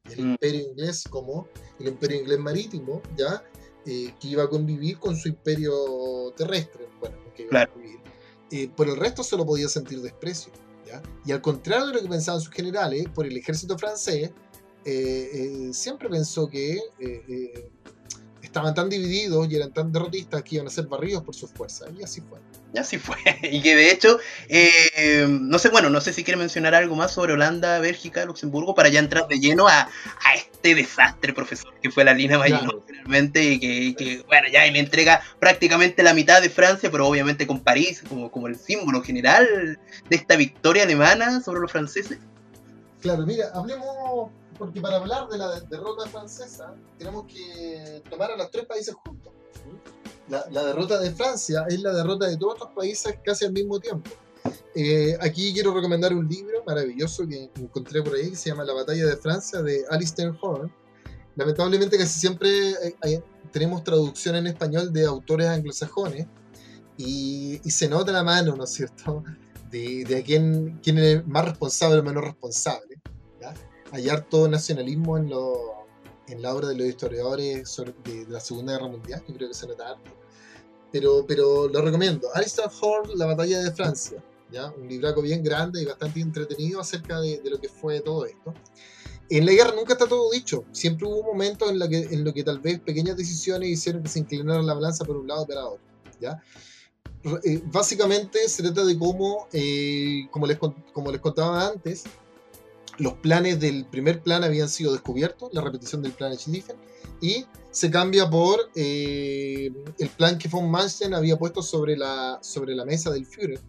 el imperio inglés como el imperio inglés marítimo, ¿ya? Que iba a convivir con su imperio terrestre, bueno, que iba a convivir. Por el resto solo podía sentir desprecio, ¿ya? Y al contrario de lo que pensaban sus generales, por el ejército francés, siempre pensó que estaban tan divididos y eran tan derrotistas que iban a ser barridos por sus fuerzas, y así fue. Y así fue. Y que de hecho, no sé si quiere mencionar algo más sobre Holanda, Bélgica, Luxemburgo, para ya entrar de lleno a este desastre, profesor, que fue la línea Maginot, finalmente, y que, bueno, ya le entrega prácticamente la mitad de Francia, pero obviamente con París como el símbolo general de esta victoria alemana sobre los franceses. Claro, mira, hablemos, porque para hablar de la derrota francesa, tenemos que tomar a los 3 países juntos. La derrota de Francia es la derrota de todos estos países casi al mismo tiempo. Aquí quiero recomendar un libro maravilloso que encontré por ahí, que se llama La batalla de Francia, de Alistair Horn. Lamentablemente casi siempre tenemos traducción en español de autores anglosajones y se nota la mano, ¿no es cierto?, de quién es más responsable o menos responsable, ¿ya? Hay harto nacionalismo en la obra de los historiadores de la Segunda Guerra Mundial, yo creo que se nota harto. Pero lo recomiendo. Alistair Horn, La batalla de Francia, ¿ya? Un libraco bien grande y bastante entretenido acerca de lo que fue todo esto. En la guerra nunca está todo dicho. Siempre hubo momentos en lo que tal vez pequeñas decisiones hicieron que se inclinara la balanza por un lado o para otro, ¿ya? Básicamente se trata de cómo, como les contaba antes, los planes del primer plan habían sido descubiertos, la repetición del plan Schlieffen, y se cambia por el plan que von Manstein había puesto sobre la mesa del Führer,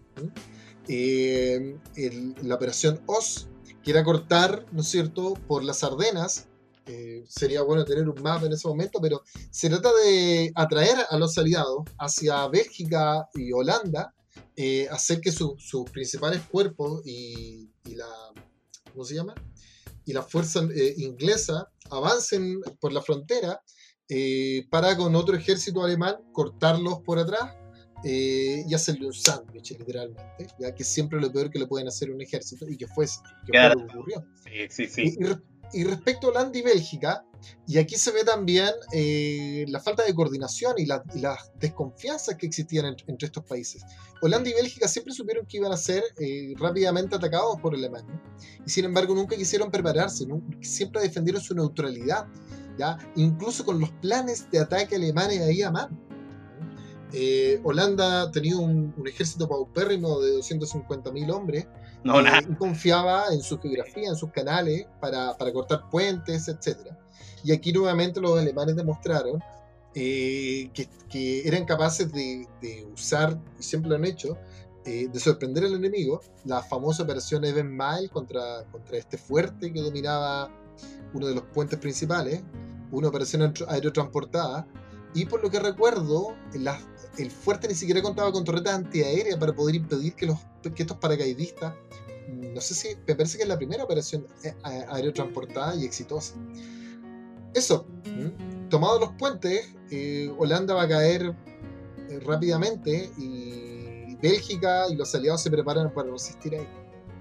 la operación Oz, que era cortar, ¿no es cierto?, por las Ardenas. Sería bueno tener un mapa en ese momento, pero se trata de atraer a los aliados hacia Bélgica y Holanda, hacer que sus principales cuerpos y la, ¿cómo se llama?, y la fuerza inglesa avancen por la frontera para con otro ejército alemán cortarlos por atrás y hacerle un sándwich, literalmente, ya que es siempre lo peor que le pueden hacer a un ejército, y que fue lo que ocurrió. Sí. Y respecto a Holanda y Bélgica, y aquí se ve también la falta de coordinación y las desconfianzas que existían entre estos países. Holanda y Bélgica siempre supieron que iban a ser rápidamente atacados por Alemania, y sin embargo nunca quisieron prepararse, siempre defendieron su neutralidad, ¿ya? Incluso con los planes de ataque alemanes ahí a mano. Holanda tenía un ejército paupérrimo de 250.000 hombres, y confiaba en su geografía, en sus canales para cortar puentes, etc. Y aquí nuevamente los alemanes demostraron que eran capaces de usar, y siempre lo han hecho, de sorprender al enemigo. La famosa operación Evenmael contra este fuerte que dominaba uno de los puentes principales, una operación aerotransportada. Y por lo que recuerdo, el fuerte ni siquiera contaba con torretas antiaéreas para poder impedir que estos paracaidistas, no sé si, me parece que es la primera operación aerotransportada y exitosa. Eso, tomados los puentes, Holanda va a caer rápidamente, y Bélgica y los aliados se preparan para resistir ahí.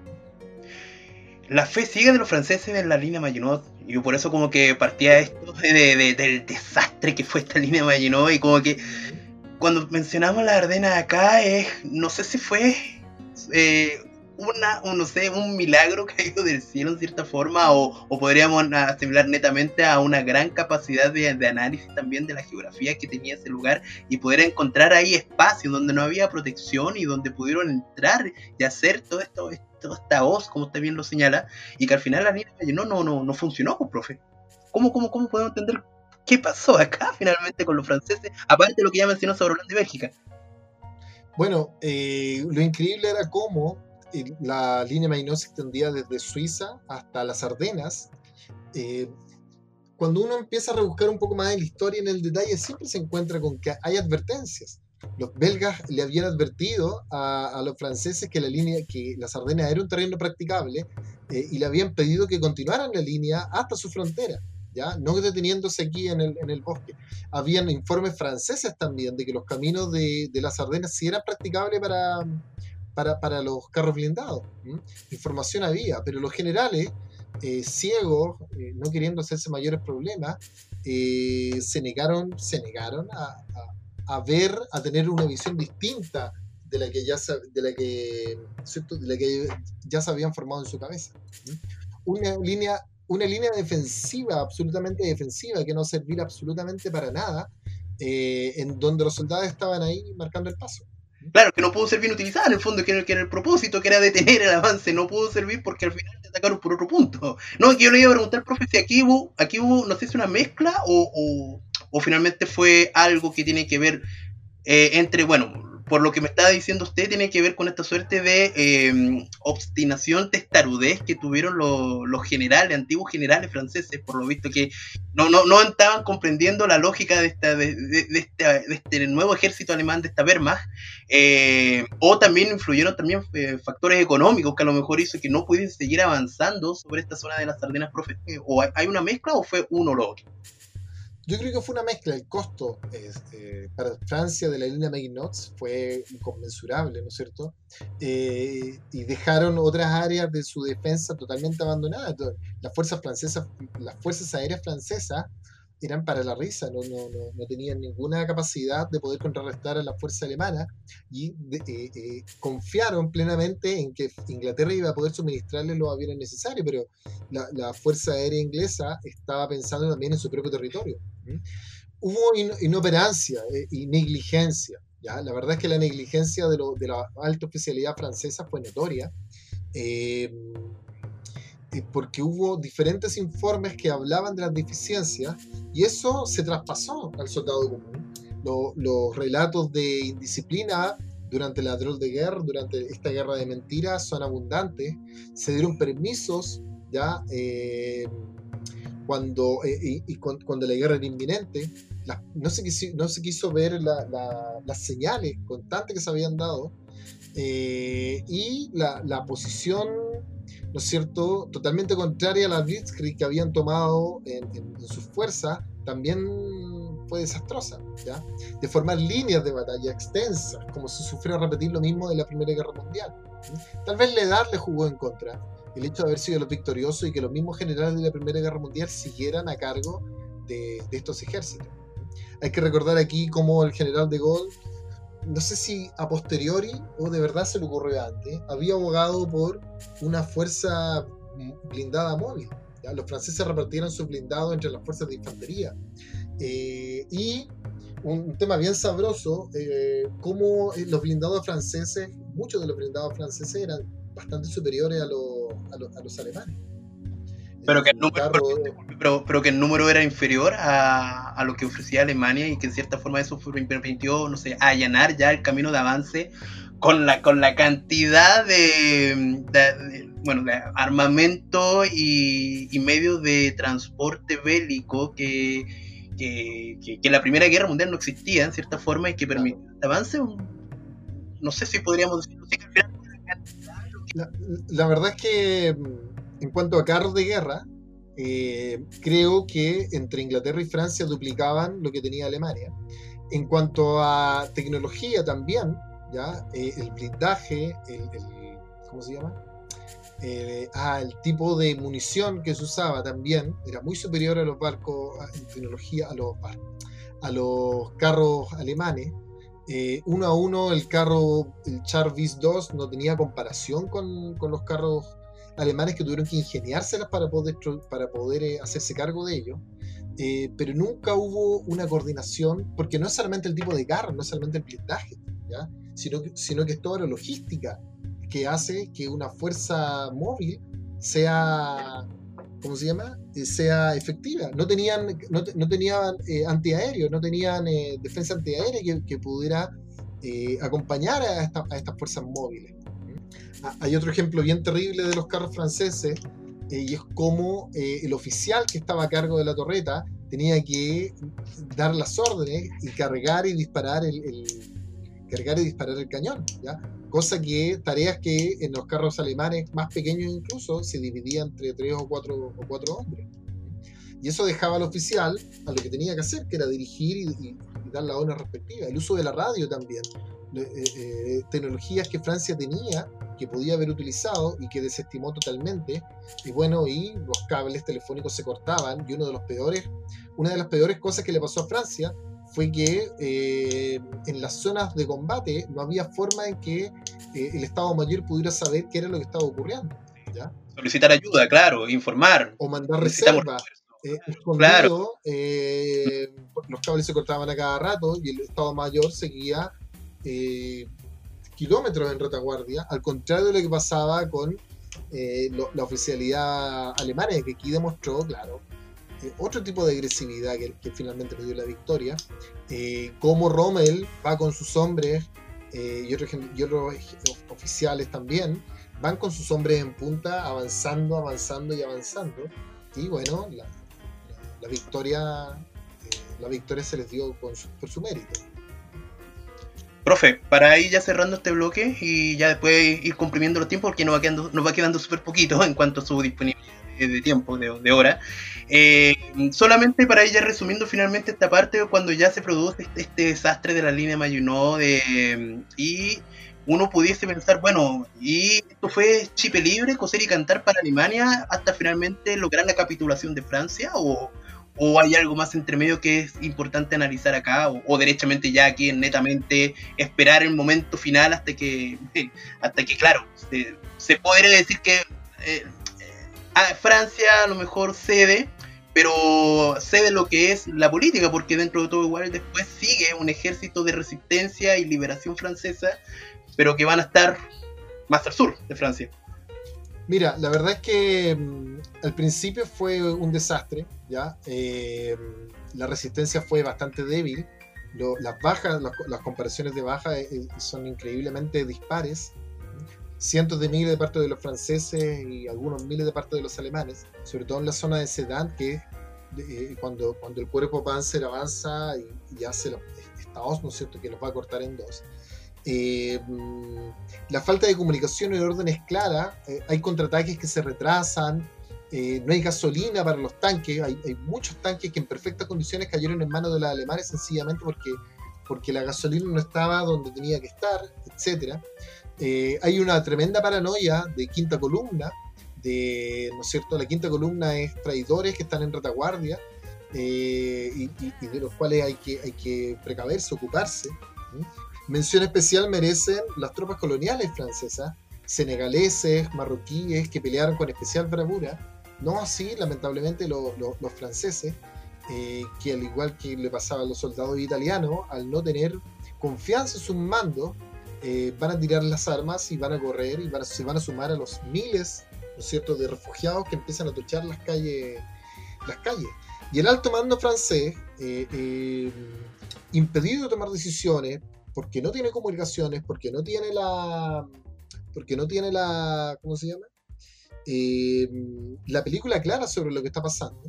La fe ciega de los franceses en la línea Maginot, y por eso como que partía esto del desastre que fue esta línea Maginot, y como que cuando mencionamos la Ardenas acá, no sé si fue un milagro caído del cielo en cierta forma, o podríamos asimilar netamente a una gran capacidad de análisis también de la geografía que tenía ese lugar, y poder encontrar ahí espacios donde no había protección y donde pudieron entrar y hacer toda esta hoz, como usted bien lo señala, y que al final la línea no funcionó, pues, profe. ¿Cómo podemos entender qué pasó acá finalmente con los franceses, aparte de lo que ya mencionó sobre Holanda y Bélgica? Bueno, lo increíble era cómo la línea Maginot se extendía desde Suiza hasta las Ardenas. Cuando uno empieza a rebuscar un poco más en la historia, en el detalle, siempre se encuentra con que hay advertencias. Los belgas le habían advertido a los franceses que las Ardenas era un terreno practicable, y le habían pedido que continuaran la línea hasta su frontera, ¿ya? No deteniéndose aquí en el bosque. Habían informes franceses también de que los caminos de las Ardenas sí eran practicables para los carros blindados. Información había, pero los generales ciegos, no queriendo hacerse mayores problemas, se negaron a ver, a tener una visión distinta de la que ¿cierto? De la que ya se habían formado en su cabeza. Una línea defensiva, absolutamente defensiva, que no servía absolutamente para nada, en donde los soldados estaban ahí marcando el paso. Claro, que no pudo ser bien utilizada en el fondo, que era el propósito, que era detener el avance, no pudo servir porque al final te atacaron por otro punto. No, que yo le iba a preguntar, profe, si aquí hubo, no sé si una mezcla o finalmente fue algo que tiene que ver entre, bueno, por lo que me estaba diciendo usted, tiene que ver con esta suerte de obstinación, testarudez que tuvieron los generales, antiguos generales franceses, por lo visto que no estaban comprendiendo la lógica de este nuevo ejército alemán, de esta Wehrmacht, o también influyeron también factores económicos que a lo mejor hizo que no pudiesen seguir avanzando sobre esta zona de las Ardenas, profe. ¿O hay una mezcla o fue uno o lo otro? Yo creo que fue una mezcla. El costo para Francia de la línea Maginot fue inconmensurable, ¿no es cierto? Y dejaron otras áreas de su defensa totalmente abandonadas. Las fuerzas aéreas francesas eran para la risa, no tenían ninguna capacidad de poder contrarrestar a la fuerza alemana y confiaron plenamente en que Inglaterra iba a poder suministrarles los aviones necesarios, pero la Fuerza Aérea Inglesa estaba pensando también en su propio territorio. Hubo inoperancia y negligencia. ¿Ya? La verdad es que la negligencia de la alta oficialidad francesa fue notoria. Porque hubo diferentes informes que hablaban de las deficiencias y eso se traspasó al soldado común. Los relatos de indisciplina durante la drôle de guerre, durante esta guerra de mentiras, son abundantes. Se dieron permisos ya cuando la guerra era inminente. No se quiso ver las señales constantes que se habían dado, y la posición, ¿no es cierto?, totalmente contraria a la Blitzkrieg que habían tomado en sus fuerzas, también fue desastrosa, ¿ya? De formar líneas de batalla extensas, como si sufriera repetir lo mismo de la Primera Guerra Mundial. Tal vez la edad le jugó en contra, el hecho de haber sido los victoriosos y que los mismos generales de la Primera Guerra Mundial siguieran a cargo de estos ejércitos. Hay que recordar aquí cómo el general de Gaulle, no sé si a posteriori o de verdad se le ocurrió antes, había abogado por una fuerza blindada móvil. ¿Ya? Los franceses repartieron sus blindados entre las fuerzas de infantería. Y un tema bien sabroso, cómo los blindados franceses, muchos de los blindados franceses eran bastante superiores a los alemanes. Pero que el número era inferior a lo que ofrecía Alemania y que en cierta forma eso permitió, no sé, allanar ya el camino de avance con la cantidad de armamento y medios de transporte bélico que en la Primera Guerra Mundial no existía en cierta forma y que permitió el avance. No sé si podríamos decirlo así, que al final fue la cantidad. La verdad es que en cuanto a carros de guerra, creo que entre Inglaterra y Francia duplicaban lo que tenía Alemania. En cuanto a tecnología también, ¿ya? El blindaje, ¿cómo se llama? El tipo de munición que se usaba también era muy superior a los barcos en tecnología, a los carros alemanes. Uno a uno el Char Vis 2 no tenía comparación con los carros alemanes, que tuvieron que ingeniárselas para poder hacerse cargo de ellos, pero nunca hubo una coordinación, porque no es solamente el tipo de carro, no es solamente el blindaje, ¿ya? Sino que es toda la logística que hace que una fuerza móvil sea, ¿cómo se llama?, sea efectiva. No tenían antiaéreos, no tenían defensa antiaérea que pudiera acompañar a estas fuerzas móviles. Hay otro ejemplo bien terrible de los carros franceses, y es como el oficial que estaba a cargo de la torreta tenía que dar las órdenes y cargar y disparar el cañón, ¿ya? Tareas que en los carros alemanes más pequeños incluso se dividían entre 3 o 4 hombres. Y eso dejaba al oficial a lo que tenía que hacer, que era dirigir y dar la orden respectiva. El uso de la radio también. Tecnologías que Francia tenía, que podía haber utilizado y que desestimó totalmente. Y bueno, y los cables telefónicos se cortaban. Y una de las peores cosas que le pasó a Francia fue que en las zonas de combate no había forma en que el Estado Mayor pudiera saber qué era lo que estaba ocurriendo, ¿ya? Solicitar ayuda, claro, informar. O mandar Necesitamos reservas. claro. Escondido, los cables se cortaban a cada rato y el Estado Mayor seguía kilómetros en retaguardia, al contrario de lo que pasaba con la oficialidad alemana, que aquí demostró, claro, otro tipo de agresividad que finalmente le dio la victoria, como Rommel va con sus hombres y otros oficiales también, van con sus hombres en punta, avanzando y bueno, la victoria se les dio por su mérito. Profe, para ir ya cerrando este bloque y ya después ir comprimiendo los tiempos porque nos va quedando súper poquito en cuanto a su disponibilidad de tiempo, de hora. Solamente para ir ya resumiendo finalmente esta parte, cuando ya se produce este desastre de la línea Maginot y uno pudiese pensar, bueno, y esto fue chipe libre, coser y cantar para Alemania hasta finalmente lograr la capitulación de Francia, o hay algo más entre medio que es importante analizar acá, o derechamente ya aquí netamente esperar el momento final hasta que claro, se podría decir que Francia a lo mejor cede, pero cede lo que es la política, porque dentro de todo igual después sigue un ejército de resistencia y liberación francesa, pero que van a estar más al sur de Francia. Mira, la verdad es que al principio fue un desastre, ¿ya? La resistencia fue bastante débil, las bajas, las comparaciones de bajas son increíblemente dispares, cientos de miles de parte de los franceses y algunos miles de parte de los alemanes, sobre todo en la zona de Sedan, que cuando el cuerpo Panzer avanza y hace esta hoz, ¿no es cierto?, que los va a cortar en dos. La falta de comunicación y de orden es clara, hay contraataques que se retrasan, no hay gasolina para los tanques, hay muchos tanques que en perfectas condiciones cayeron en manos de los alemanes sencillamente porque la gasolina no estaba donde tenía que estar, etc. Hay una tremenda paranoia de quinta columna, ¿no es cierto? La quinta columna es traidores que están en retaguardia y de los cuales hay que precaverse, ocuparse. Mención especial merecen las tropas coloniales francesas, senegaleses, marroquíes, que pelearon con especial bravura, no así, lamentablemente, los franceses, que al igual que le pasaba a los soldados italianos, al no tener confianza en sus mandos, van a tirar las armas y van a correr y se van a sumar a los miles, ¿no es cierto?, de refugiados que empiezan a tochar las calles. Y el alto mando francés, impedido de tomar decisiones, porque no tiene comunicaciones, porque no tiene la ¿cómo se llama? La película clara sobre lo que está pasando,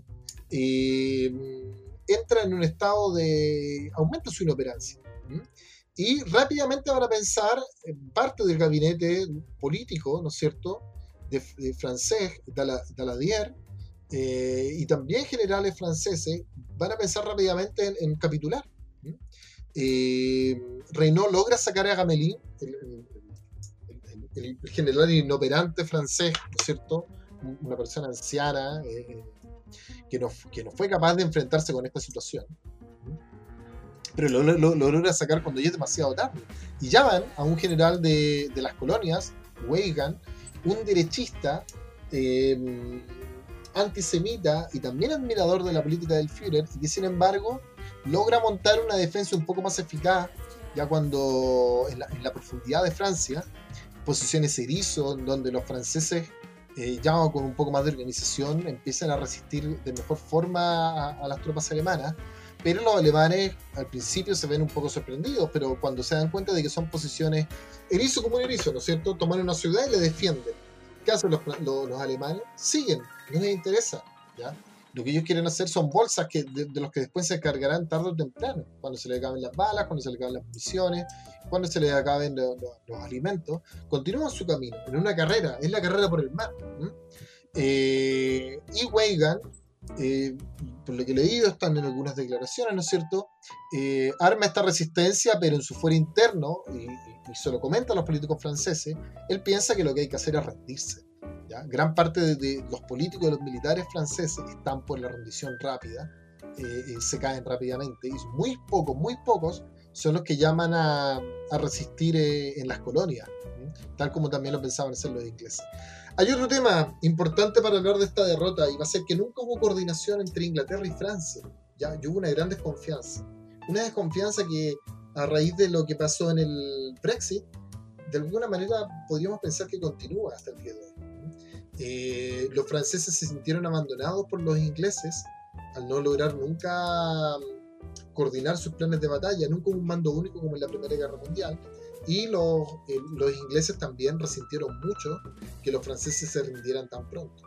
entra en un estado de aumenta su inoperancia. Y rápidamente van a pensar, parte del gabinete político, ¿no es cierto?, de francés, Daladier, y también generales franceses, van a pensar rápidamente en capitular. Reynaud logra sacar a Gamelin, el general inoperante francés, ¿no es cierto?, una persona anciana que no fue capaz de enfrentarse con esta situación, pero lo logra sacar cuando ya es demasiado tarde, y llaman a un general de las colonias, Weygand, un derechista antisemita y también admirador de la política del Führer, y que sin embargo logra montar una defensa un poco más eficaz, ya cuando en la profundidad de Francia, posiciones erizo, donde los franceses, ya con un poco más de organización, empiezan a resistir de mejor forma a las tropas alemanas, pero los alemanes al principio se ven un poco sorprendidos, pero cuando se dan cuenta de que son posiciones erizo como un erizo, ¿no es cierto?, toman una ciudad y la defienden. ¿Qué hacen los alemanes? Siguen, no les interesa, ¿ya? Lo que ellos quieren hacer son bolsas de los que después se cargarán tarde o temprano, cuando se les acaben las balas, cuando se les acaben las municiones, cuando se les acaben los alimentos. Continúan su camino, en una carrera, es la carrera por el mar. Y Weygand por lo que he leído, están en algunas declaraciones, ¿no es cierto? Arma esta resistencia, pero en su fuero interno, y se lo comentan los políticos franceses, él piensa que lo que hay que hacer es rendirse. ¿Ya? Gran parte de los políticos y los militares franceses están por la rendición rápida, se caen rápidamente, y muy pocos son los que llaman a resistir en las colonias, tal como también lo pensaban hacer los ingleses. Hay otro tema importante para hablar de esta derrota, y va a ser que nunca hubo coordinación entre Inglaterra y Francia, ¿ya? Y hubo una gran desconfianza. Una desconfianza que, a raíz de lo que pasó en el Brexit, de alguna manera podríamos pensar que continúa hasta el día de hoy. Los franceses se sintieron abandonados por los ingleses al no lograr nunca coordinar sus planes de batalla, nunca hubo un mando único como en la Primera Guerra Mundial. Y los ingleses también resintieron mucho que los franceses se rindieran tan pronto,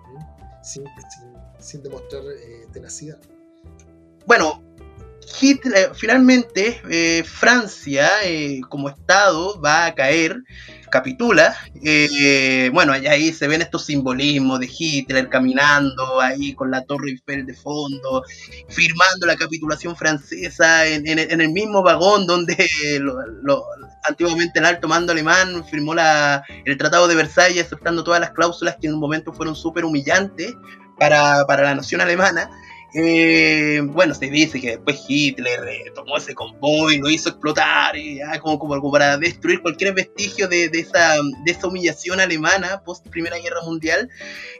sin demostrar tenacidad. Bueno, Hitler, finalmente Francia como Estado va a caer, capitula. Bueno, ahí se ven estos simbolismos de Hitler caminando ahí con la Torre Eiffel de fondo, firmando la capitulación francesa en el mismo vagón donde antiguamente el alto mando alemán firmó el Tratado de Versalles, aceptando todas las cláusulas que en un momento fueron súper humillantes para la nación alemana. Bueno, se dice que después Hitler tomó ese convoy, lo hizo explotar, como para destruir cualquier vestigio de esa humillación alemana post Primera Guerra Mundial.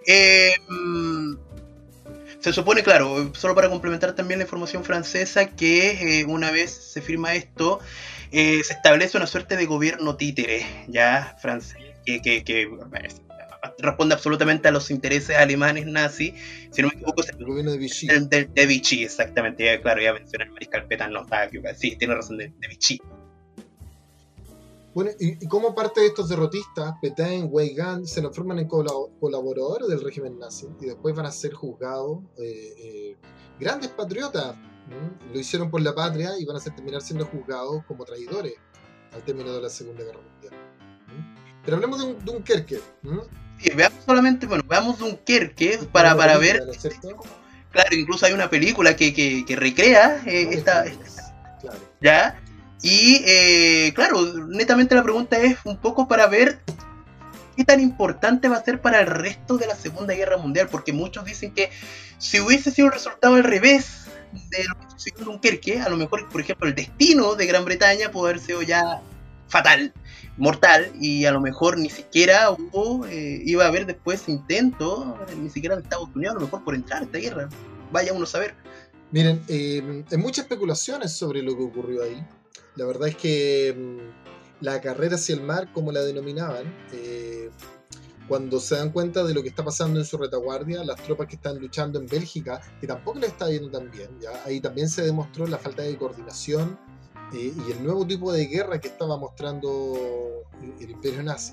Se supone, claro, solo para complementar también la información francesa, que una vez se firma esto, se establece una suerte de gobierno títere, ya, francés, que responde absolutamente a los intereses alemanes nazis. Si no me equivoco, es el gobierno de Vichy. De Vichy, exactamente. Claro, ya mencioné el mariscal Pétain, no estaba equivocado. Sí, tiene razón, de Vichy. Bueno, y como parte de estos derrotistas, Pétain, Weygand se transforman en colaboradores del régimen nazi y después van a ser juzgados grandes patriotas. Lo hicieron por la patria y van a terminar siendo juzgados como traidores al término de la Segunda Guerra Mundial. Pero hablemos de Dunkerque. Sí, veamos Dunkerque para ver. Claro, incluso hay una película que recrea esta. Claro. ¿Ya? Y claro, netamente la pregunta es un poco para ver qué tan importante va a ser para el resto de la Segunda Guerra Mundial, porque muchos dicen que si hubiese sido el resultado al revés de lo que sucedió en Dunkerque, a lo mejor, por ejemplo, el destino de Gran Bretaña puede haber sido ya fatal, mortal, y a lo mejor ni siquiera iba a haber después intentos, ni siquiera en Estados Unidos, a lo mejor por entrar a esta guerra. Vaya uno a saber. Miren, hay muchas especulaciones sobre lo que ocurrió ahí. La verdad es que la carrera hacia el mar, como la denominaban, cuando se dan cuenta de lo que está pasando en su retaguardia, las tropas que están luchando en Bélgica, que tampoco les está yendo tan bien, ¿ya? Ahí también se demostró la falta de coordinación y el nuevo tipo de guerra que estaba mostrando el imperio nazi.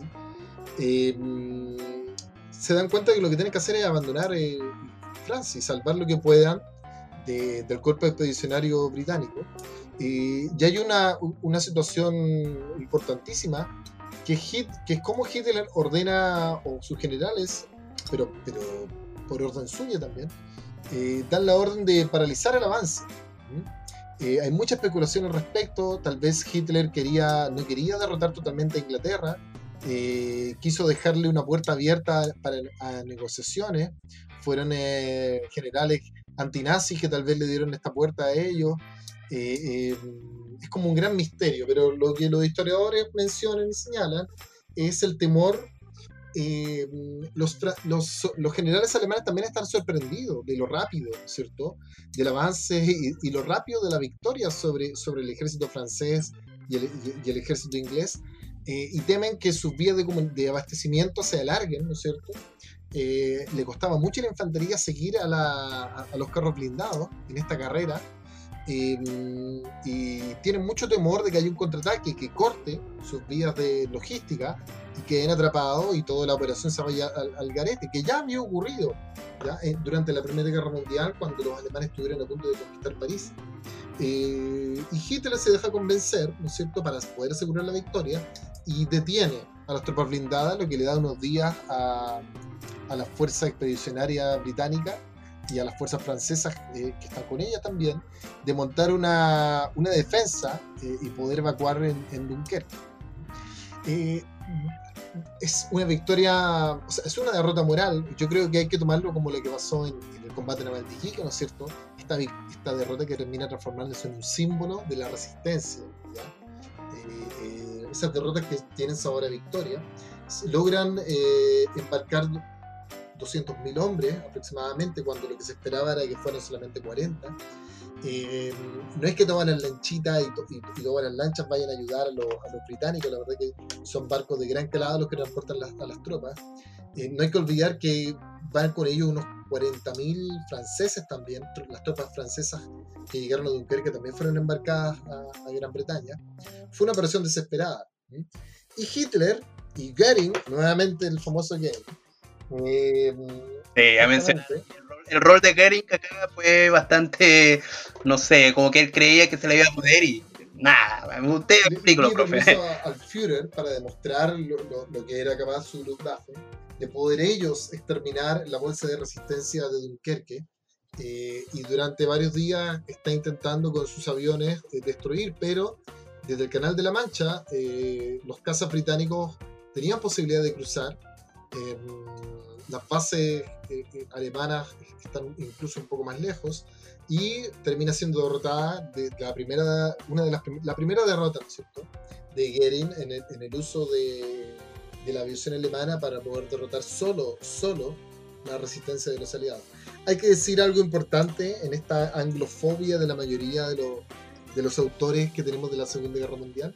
Se dan cuenta que lo que tienen que hacer es abandonar Francia y salvar lo que puedan del cuerpo expedicionario británico. Y hay una situación importantísima, que es como Hitler ordena, o sus generales, pero por orden suya también, dan la orden de paralizar el avance. Hay mucha especulación al respecto. Tal vez Hitler no quería derrotar totalmente a Inglaterra, quiso dejarle una puerta abierta a negociaciones. Fueron generales antinazis que tal vez le dieron esta puerta a ellos. Es como un gran misterio, pero lo que los historiadores mencionan y señalan es el temor. Los generales alemanes también están sorprendidos de lo rápido, ¿cierto?, del avance y lo rápido de la victoria sobre el ejército francés y el ejército inglés, y temen que sus vías de abastecimiento se alarguen, ¿no es cierto? Le costaba mucho a la infantería seguir a los carros blindados en esta carrera, y tienen mucho temor de que haya un contraataque que corte sus vías de logística y queden atrapados y toda la operación se vaya al garete, que ya había ocurrido durante la Primera Guerra Mundial, cuando los alemanes estuvieron a punto de conquistar París. Y Hitler se deja convencer, ¿no es cierto?, para poder asegurar la victoria, y detiene a las tropas blindadas, lo que le da unos días a la fuerza expedicionaria británica y a las fuerzas francesas que están con ella también, de montar una defensa y poder evacuar en Dunkerque. Es una victoria, o sea, es una derrota moral. Yo creo que hay que tomarlo como lo que pasó en el combate naval de Iquique, ¿no es cierto? Esta derrota que termina transformándose en un símbolo de la resistencia, ¿ya? Esas derrotas que tienen sabor a victoria logran embarcar 200.000 hombres aproximadamente, cuando lo que se esperaba era que fueran solamente 40. No es que todas las lanchitas y todas las lanchas vayan a ayudar a los británicos, la verdad que son barcos de gran calado los que transportan a las tropas. No hay que olvidar que van con ellos unos 40.000 franceses también, las tropas francesas que llegaron a Dunkerque también fueron embarcadas a Gran Bretaña. Fue una operación desesperada. Y Hitler y Goering, nuevamente el famoso Goering, el rol de Goering acá fue bastante, no sé, como que él creía que se le iba a poder y nada, usted explícalo, profe. Al Führer para demostrar lo que era capaz su Luftwaffe, de poder ellos exterminar la bolsa de resistencia de Dunkerque, y durante varios días está intentando con sus aviones destruir, pero desde el Canal de la Mancha los cazas británicos tenían posibilidad de cruzar. Las bases alemanas están incluso un poco más lejos, y termina siendo derrotada la primera derrota, ¿no es cierto?, de Goering en el uso de la aviación alemana para poder derrotar solo la resistencia de los aliados. Hay que decir algo importante en esta anglofobia de la mayoría de los autores que tenemos de la Segunda Guerra Mundial.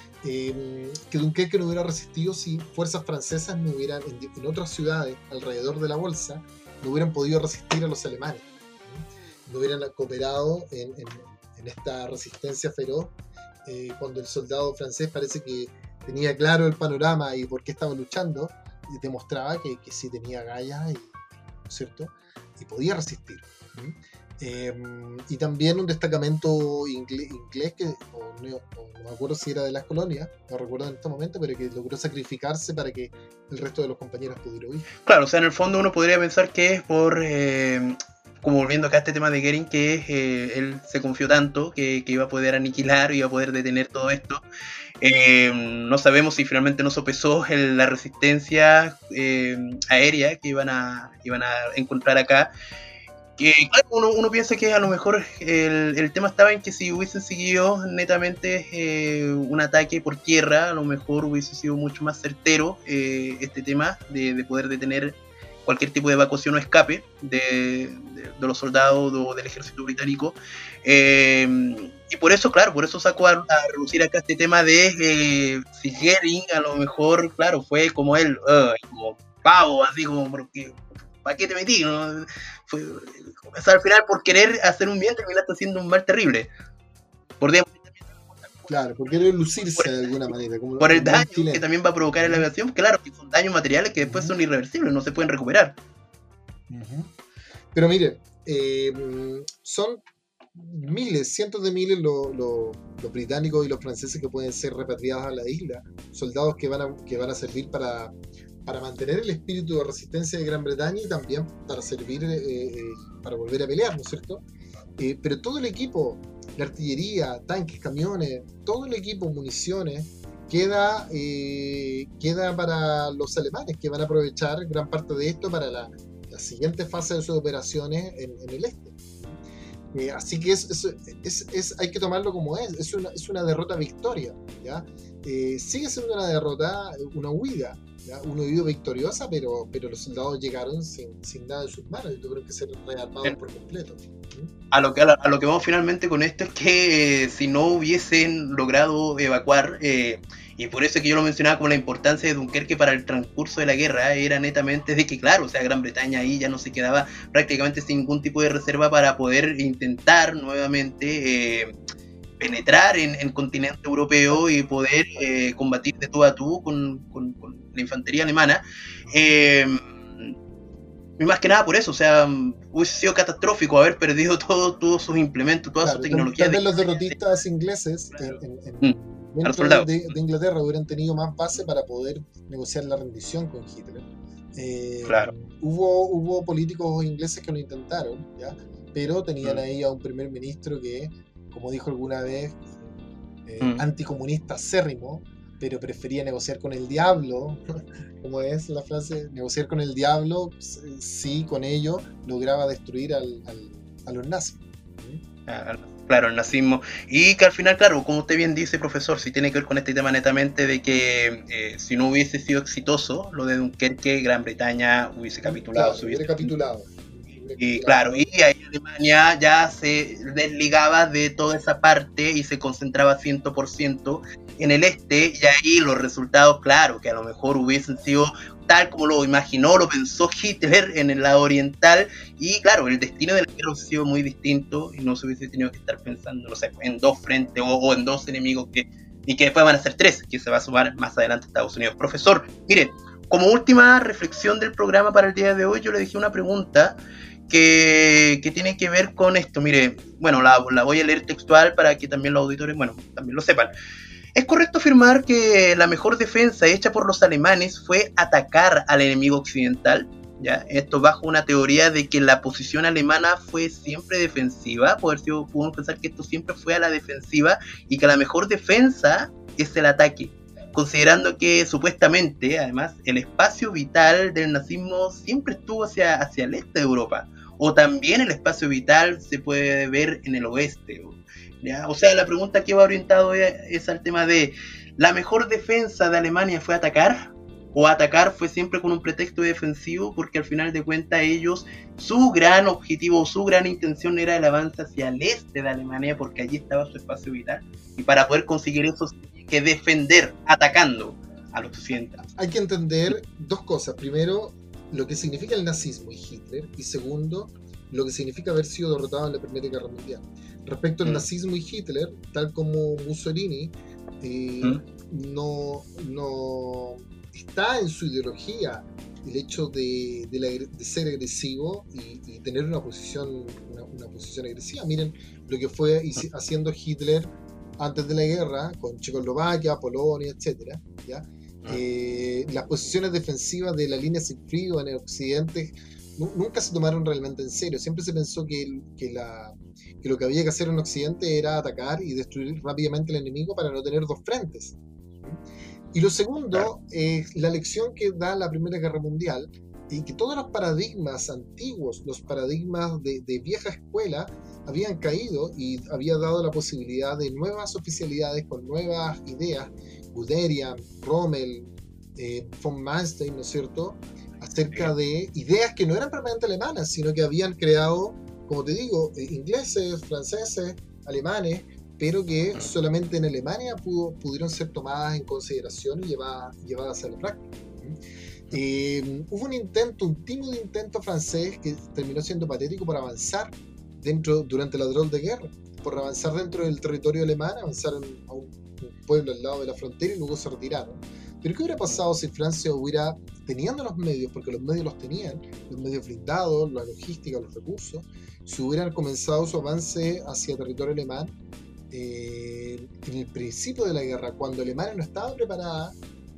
Que Dunkerque no hubiera resistido si fuerzas francesas no hubieran, en otras ciudades alrededor de la bolsa, no hubieran podido resistir a los alemanes, no hubieran cooperado en esta resistencia feroz, cuando el soldado francés parece que tenía claro el panorama y por qué estaba luchando, y demostraba que sí tenía gallas, ¿no es cierto?, y podía resistir. Y también un destacamento inglés que no me acuerdo si era de las colonias, no recuerdo en este momento, pero que logró sacrificarse para que el resto de los compañeros pudieran huir. Claro, o sea, en el fondo uno podría pensar que es por, como volviendo acá a este tema de Goering, que él se confió tanto que iba a poder aniquilar, iba a poder detener todo esto. No sabemos si finalmente no sopesó la resistencia aérea que iban a encontrar acá. Que claro, uno piensa que a lo mejor el tema estaba en que si hubiesen seguido netamente un ataque por tierra, a lo mejor hubiese sido mucho más certero este tema de poder detener cualquier tipo de evacuación o escape de los soldados o del ejército británico. Y por eso, claro, sacó a relucir acá este tema de si Goering a lo mejor, claro, fue como él, como pavo, así como, porque ¿para qué te metí? ¿No? Fue, o sea, al final, por querer hacer un bien, terminaste haciendo un mal terrible. Claro, por querer lucirse de alguna manera. Como por el daño que también va a provocar en la aviación, claro, que son daños materiales que después son irreversibles, no se pueden recuperar. Pero mire, son miles, cientos de miles los británicos y los franceses que pueden ser repatriados a la isla, soldados que van a servir para mantener el espíritu de resistencia de Gran Bretaña y también para servir para volver a pelear, ¿no es cierto? Pero todo el equipo, la artillería, tanques, camiones, todo el equipo, municiones, queda para los alemanes, que van a aprovechar gran parte de esto para la siguiente fase de sus operaciones en el este. Así que hay que tomarlo como es una derrota victoria, ¿ya? Sigue siendo una derrota, una huida, ¿ya? Una huida victoriosa, pero los soldados llegaron sin nada en sus manos, y yo creo que se rearmaron por completo. A lo que vamos finalmente con esto es que si no hubiesen logrado evacuar, y por eso es que yo lo mencionaba como la importancia de Dunkerque para el transcurso de la guerra, era netamente de que, claro, o sea, Gran Bretaña ahí ya no se quedaba prácticamente sin ningún tipo de reserva para poder intentar nuevamente penetrar en el continente europeo y poder combatir de tú a tú con la infantería alemana. Y más que nada por eso, o sea, hubiese sido catastrófico haber perdido todos sus implementos, toda su tecnología. Tal vez los derrotistas ingleses dentro de Inglaterra hubieran tenido más base para poder negociar la rendición con Hitler. Claro. Hubo políticos ingleses que lo intentaron, ¿ya? Pero tenían ahí a un primer ministro que, como dijo alguna vez, anticomunista acérrimo, pero prefería negociar con el diablo, como es la frase, negociar con el diablo, sí, con ello lograba destruir a los nazis. Claro, el nazismo. Y que al final, claro, como usted bien dice, profesor, si tiene que ver con este tema netamente de que si no hubiese sido exitoso lo de Dunkerque, Gran Bretaña hubiese capitulado. Claro, hubiera capitulado. Y claro, y ahí Alemania ya se desligaba de toda esa parte y se concentraba 100% en el este, y ahí los resultados, claro, que a lo mejor hubiesen sido tal como lo imaginó, lo pensó Hitler en el lado oriental, y claro, el destino de la guerra hubiese sido muy distinto y no se hubiese tenido que estar pensando, no sé, en dos frentes o en dos enemigos y que después van a ser tres, que se va a sumar más adelante Estados Unidos. Profesor, mire, como última reflexión del programa para el día de hoy, yo le dejé una pregunta que tiene que ver con esto. Mire, bueno, la voy a leer textual para que también los auditores, bueno, también lo sepan. ¿Es correcto afirmar que la mejor defensa hecha por los alemanes fue atacar al enemigo occidental? ¿Ya? Esto bajo una teoría de que la posición alemana fue siempre defensiva. Podemos pensar que esto siempre fue a la defensiva y que la mejor defensa es el ataque, considerando que supuestamente, además, el espacio vital del nazismo siempre estuvo hacia el este de Europa, o también el espacio vital se puede ver en el oeste, ¿ya? O sea, la pregunta que va orientado es al tema de ¿la mejor defensa de Alemania fue atacar? ¿O atacar fue siempre con un pretexto defensivo? Porque al final de cuentas ellos, su gran objetivo, su gran intención era el avance hacia el este de Alemania, porque allí estaba su espacio vital, y para poder conseguir eso hay que defender atacando a los occidentales. Hay que entender dos cosas. Primero, lo que significa el nazismo y Hitler, y segundo, lo que significa haber sido derrotado en la Primera Guerra Mundial. Respecto al nazismo y Hitler, tal como Mussolini, no está en su ideología el hecho de ser agresivo y tener una posición agresiva. Miren lo que fue haciendo Hitler antes de la guerra con Checoslovaquia, Polonia, etc. ¿Ya? Las posiciones defensivas de la línea sin frío en el occidente nunca se tomaron realmente en serio. Siempre se pensó que lo que había que hacer en occidente era atacar y destruir rápidamente al enemigo para no tener dos frentes. Y lo segundo es la lección que da la Primera Guerra Mundial, y que todos los paradigmas antiguos, los paradigmas de vieja escuela, habían caído y había dado la posibilidad de nuevas oficialidades con nuevas ideas, Guderian, Rommel, von Manstein, ¿no es cierto?, acerca de ideas que no eran propiamente alemanas, sino que habían creado, como te digo, ingleses, franceses, alemanes, pero que solamente en Alemania pudieron ser tomadas en consideración y llevadas a la práctica. Hubo un tímido intento francés que terminó siendo patético por avanzar durante la Drôle de Guerre, por avanzar dentro del territorio alemán, avanzaron a un pueblo al lado de la frontera y luego se retiraron. Pero ¿qué hubiera pasado si Francia hubiera, teniendo los medios, porque los medios los tenían, los medios blindados, la logística, los recursos, si hubieran comenzado su avance hacia territorio alemán en el principio de la guerra, cuando Alemania no estaba preparada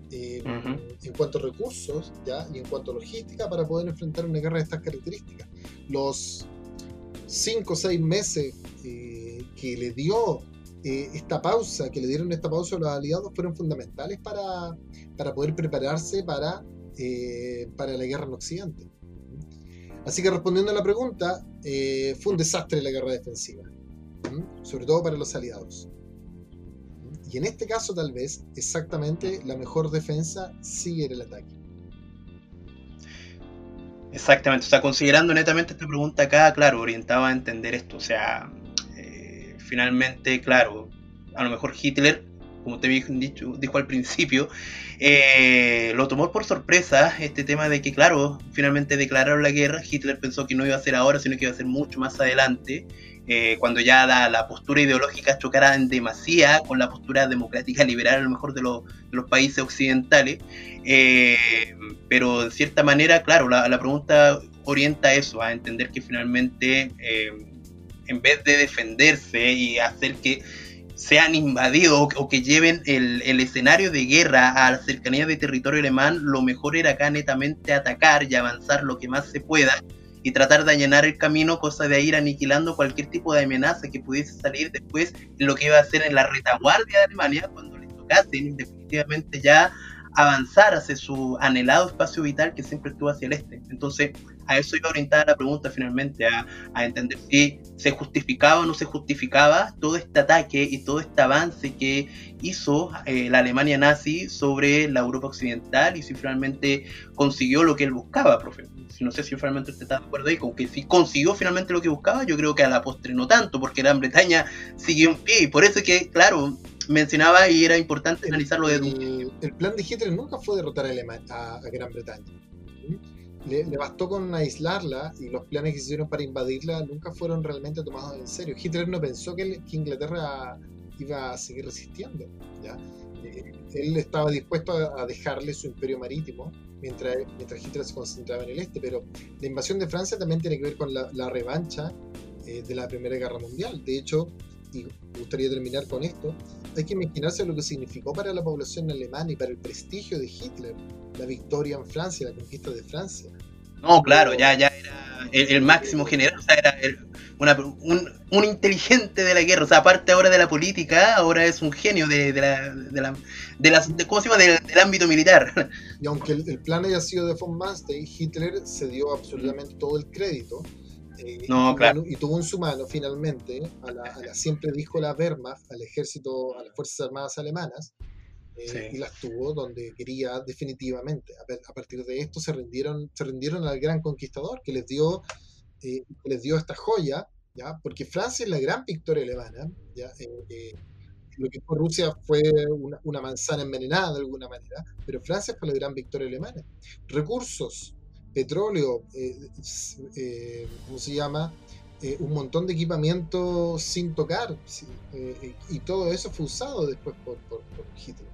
en cuanto a recursos, ¿ya?, y en cuanto a logística para poder enfrentar una guerra de estas características? Los 5 o 6 meses que le dieron esta pausa a los aliados fueron fundamentales para poder prepararse para la guerra en Occidente. Así que, respondiendo a la pregunta, fue un desastre la guerra defensiva, sobre todo para los aliados. Y en este caso, tal vez, exactamente la mejor defensa sí era el ataque. Exactamente, o sea, considerando netamente esta pregunta acá, claro, orientaba a entender esto, o sea, finalmente, claro, a lo mejor Hitler, como te dijo al principio, lo tomó por sorpresa este tema de que, claro, finalmente declararon la guerra. Hitler pensó que no iba a ser ahora, sino que iba a ser mucho más adelante, cuando ya la postura ideológica chocara en demasía con la postura democrática liberal, a lo mejor de los países occidentales, pero en cierta manera, claro, la pregunta orienta a eso, a entender que finalmente, en vez de defenderse y hacer que sean invadidos o que lleven el escenario de guerra a las cercanías de territorio alemán, lo mejor era acá netamente atacar y avanzar lo que más se pueda y tratar de allanar el camino, cosa de ir aniquilando cualquier tipo de amenaza que pudiese salir después en lo que iba a ser en la retaguardia de Alemania, cuando les tocasen definitivamente ya avanzar hacia su anhelado espacio vital que siempre estuvo hacia el este. Entonces, a eso iba orientada la pregunta finalmente, a entender si se justificaba o no se justificaba todo este ataque y todo este avance que hizo la Alemania nazi sobre la Europa occidental y si finalmente consiguió lo que él buscaba, profe. No sé si finalmente usted está de acuerdo ahí, con que si consiguió finalmente lo que buscaba, yo creo que a la postre no tanto, porque Gran Bretaña siguió en pie y por eso que, claro, mencionaba y era importante analizarlo de el plan de Hitler nunca fue derrotar a Gran Bretaña. Le bastó con aislarla y los planes que se hicieron para invadirla nunca fueron realmente tomados en serio. Hitler no pensó que Inglaterra iba a seguir resistiendo, ¿ya? Él estaba dispuesto a dejarle su imperio marítimo mientras Hitler se concentraba en el este, pero la invasión de Francia también tiene que ver con la revancha de la Primera Guerra Mundial. De hecho, y me gustaría terminar con esto, hay que imaginarse lo que significó para la población alemana y para el prestigio de Hitler la victoria en Francia, la conquista de Francia. No, claro, ya era el máximo general, o sea, era un inteligente de la guerra, o sea, aparte ahora de la política, ahora es un genio ¿cómo se llama? Del ámbito militar. Y aunque el plan haya sido de von Manstein, Hitler se dio absolutamente todo el crédito. No, claro. Y tuvo en su mano finalmente a la siempre dijo la Wehrmacht, al ejército, a las Fuerzas Armadas alemanas, sí. Y las tuvo donde quería definitivamente. A partir de esto se rindieron al gran conquistador que les dio esta joya, ¿ya? Porque Francia es la gran victoria alemana, ¿ya? Lo que fue Rusia fue una manzana envenenada de alguna manera, pero Francia fue la gran victoria alemana. Recursos, petróleo, ¿cómo se llama? Un montón de equipamiento sin tocar, y todo eso fue usado después por Hitler.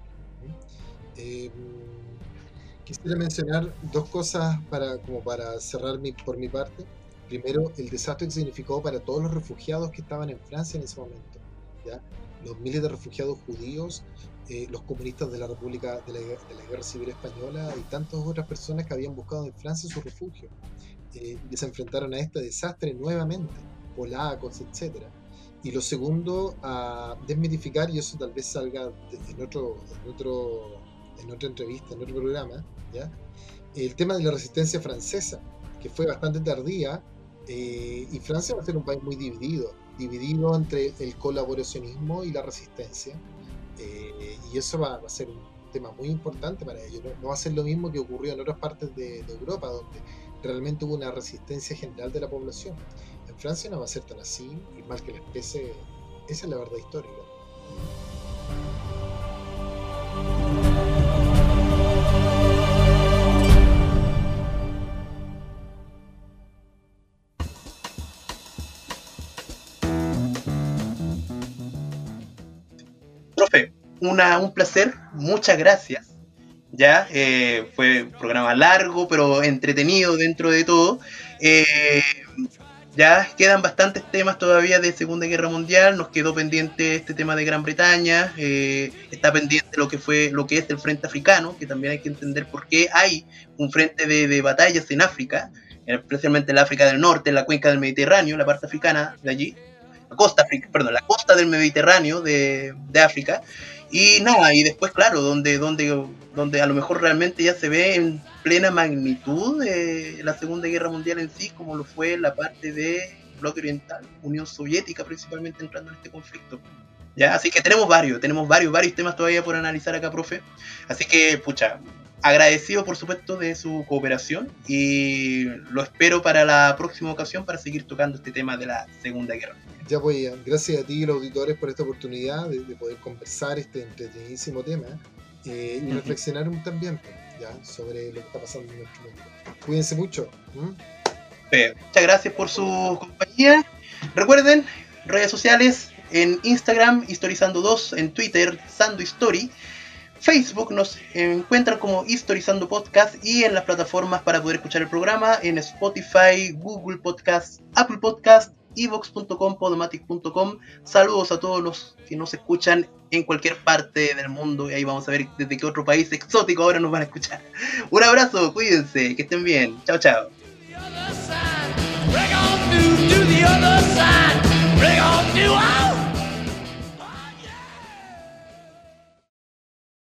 Quisiera mencionar dos cosas para cerrar por mi parte. Primero, el desastre que significó para todos los refugiados que estaban en Francia en ese momento, ¿ya? Los miles de refugiados judíos, los comunistas de la República de la Guerra Civil Española y tantas otras personas que habían buscado en Francia su refugio, y se enfrentaron a este desastre nuevamente, polacos, etcétera. Y lo segundo, a desmitificar, y eso tal vez salga en otra entrevista, en otro programa, ¿ya? El tema de la resistencia francesa, que fue bastante tardía, y Francia va a ser un país muy dividido entre el colaboracionismo y la resistencia, y eso va a ser un tema muy importante para ellos. No va a ser lo mismo que ocurrió en otras partes de Europa, donde realmente hubo una resistencia general de la población. En Francia no va a ser tan así, y mal que les pese, esa es la verdad histórica. Profe, un placer, muchas gracias. Ya, fue un programa largo, pero entretenido dentro de todo. Ya quedan bastantes temas todavía de Segunda Guerra Mundial. Nos quedó pendiente este tema de Gran Bretaña. Está pendiente lo que es el frente africano, que también hay que entender por qué hay un frente de batallas en África, especialmente en la África del Norte, en la cuenca del Mediterráneo, la parte africana de allí. La costa del Mediterráneo de África. Y nada, y después, claro, donde a lo mejor realmente ya se ve en plena magnitud la Segunda Guerra Mundial en sí, como lo fue la parte de bloque oriental, Unión Soviética principalmente entrando en este conflicto. ¿Ya? Así que tenemos varios temas todavía por analizar acá, profe. Así que, pucha, agradecido por supuesto de su cooperación y lo espero para la próxima ocasión para seguir tocando este tema de la Segunda Guerra Mundial. Ya pues, gracias a ti y los auditores por esta oportunidad de poder conversar este entretenidísimo tema, y reflexionar también, ya, sobre lo que está pasando en nuestro mundo. Cuídense mucho. Muchas gracias por su compañía. Recuerden, redes sociales en Instagram, Historizando2, en Twitter, Sando History. Facebook nos encuentran como Historizando Podcast y en las plataformas para poder escuchar el programa en Spotify, Google Podcast, Apple Podcast evox.com, podomatic.com. Saludos a todos los que nos escuchan en cualquier parte del mundo, y ahí vamos a ver desde qué otro país exótico ahora nos van a escuchar. Un abrazo, cuídense, que estén bien. Chao, chao. Bring on to the other side. Bring on to our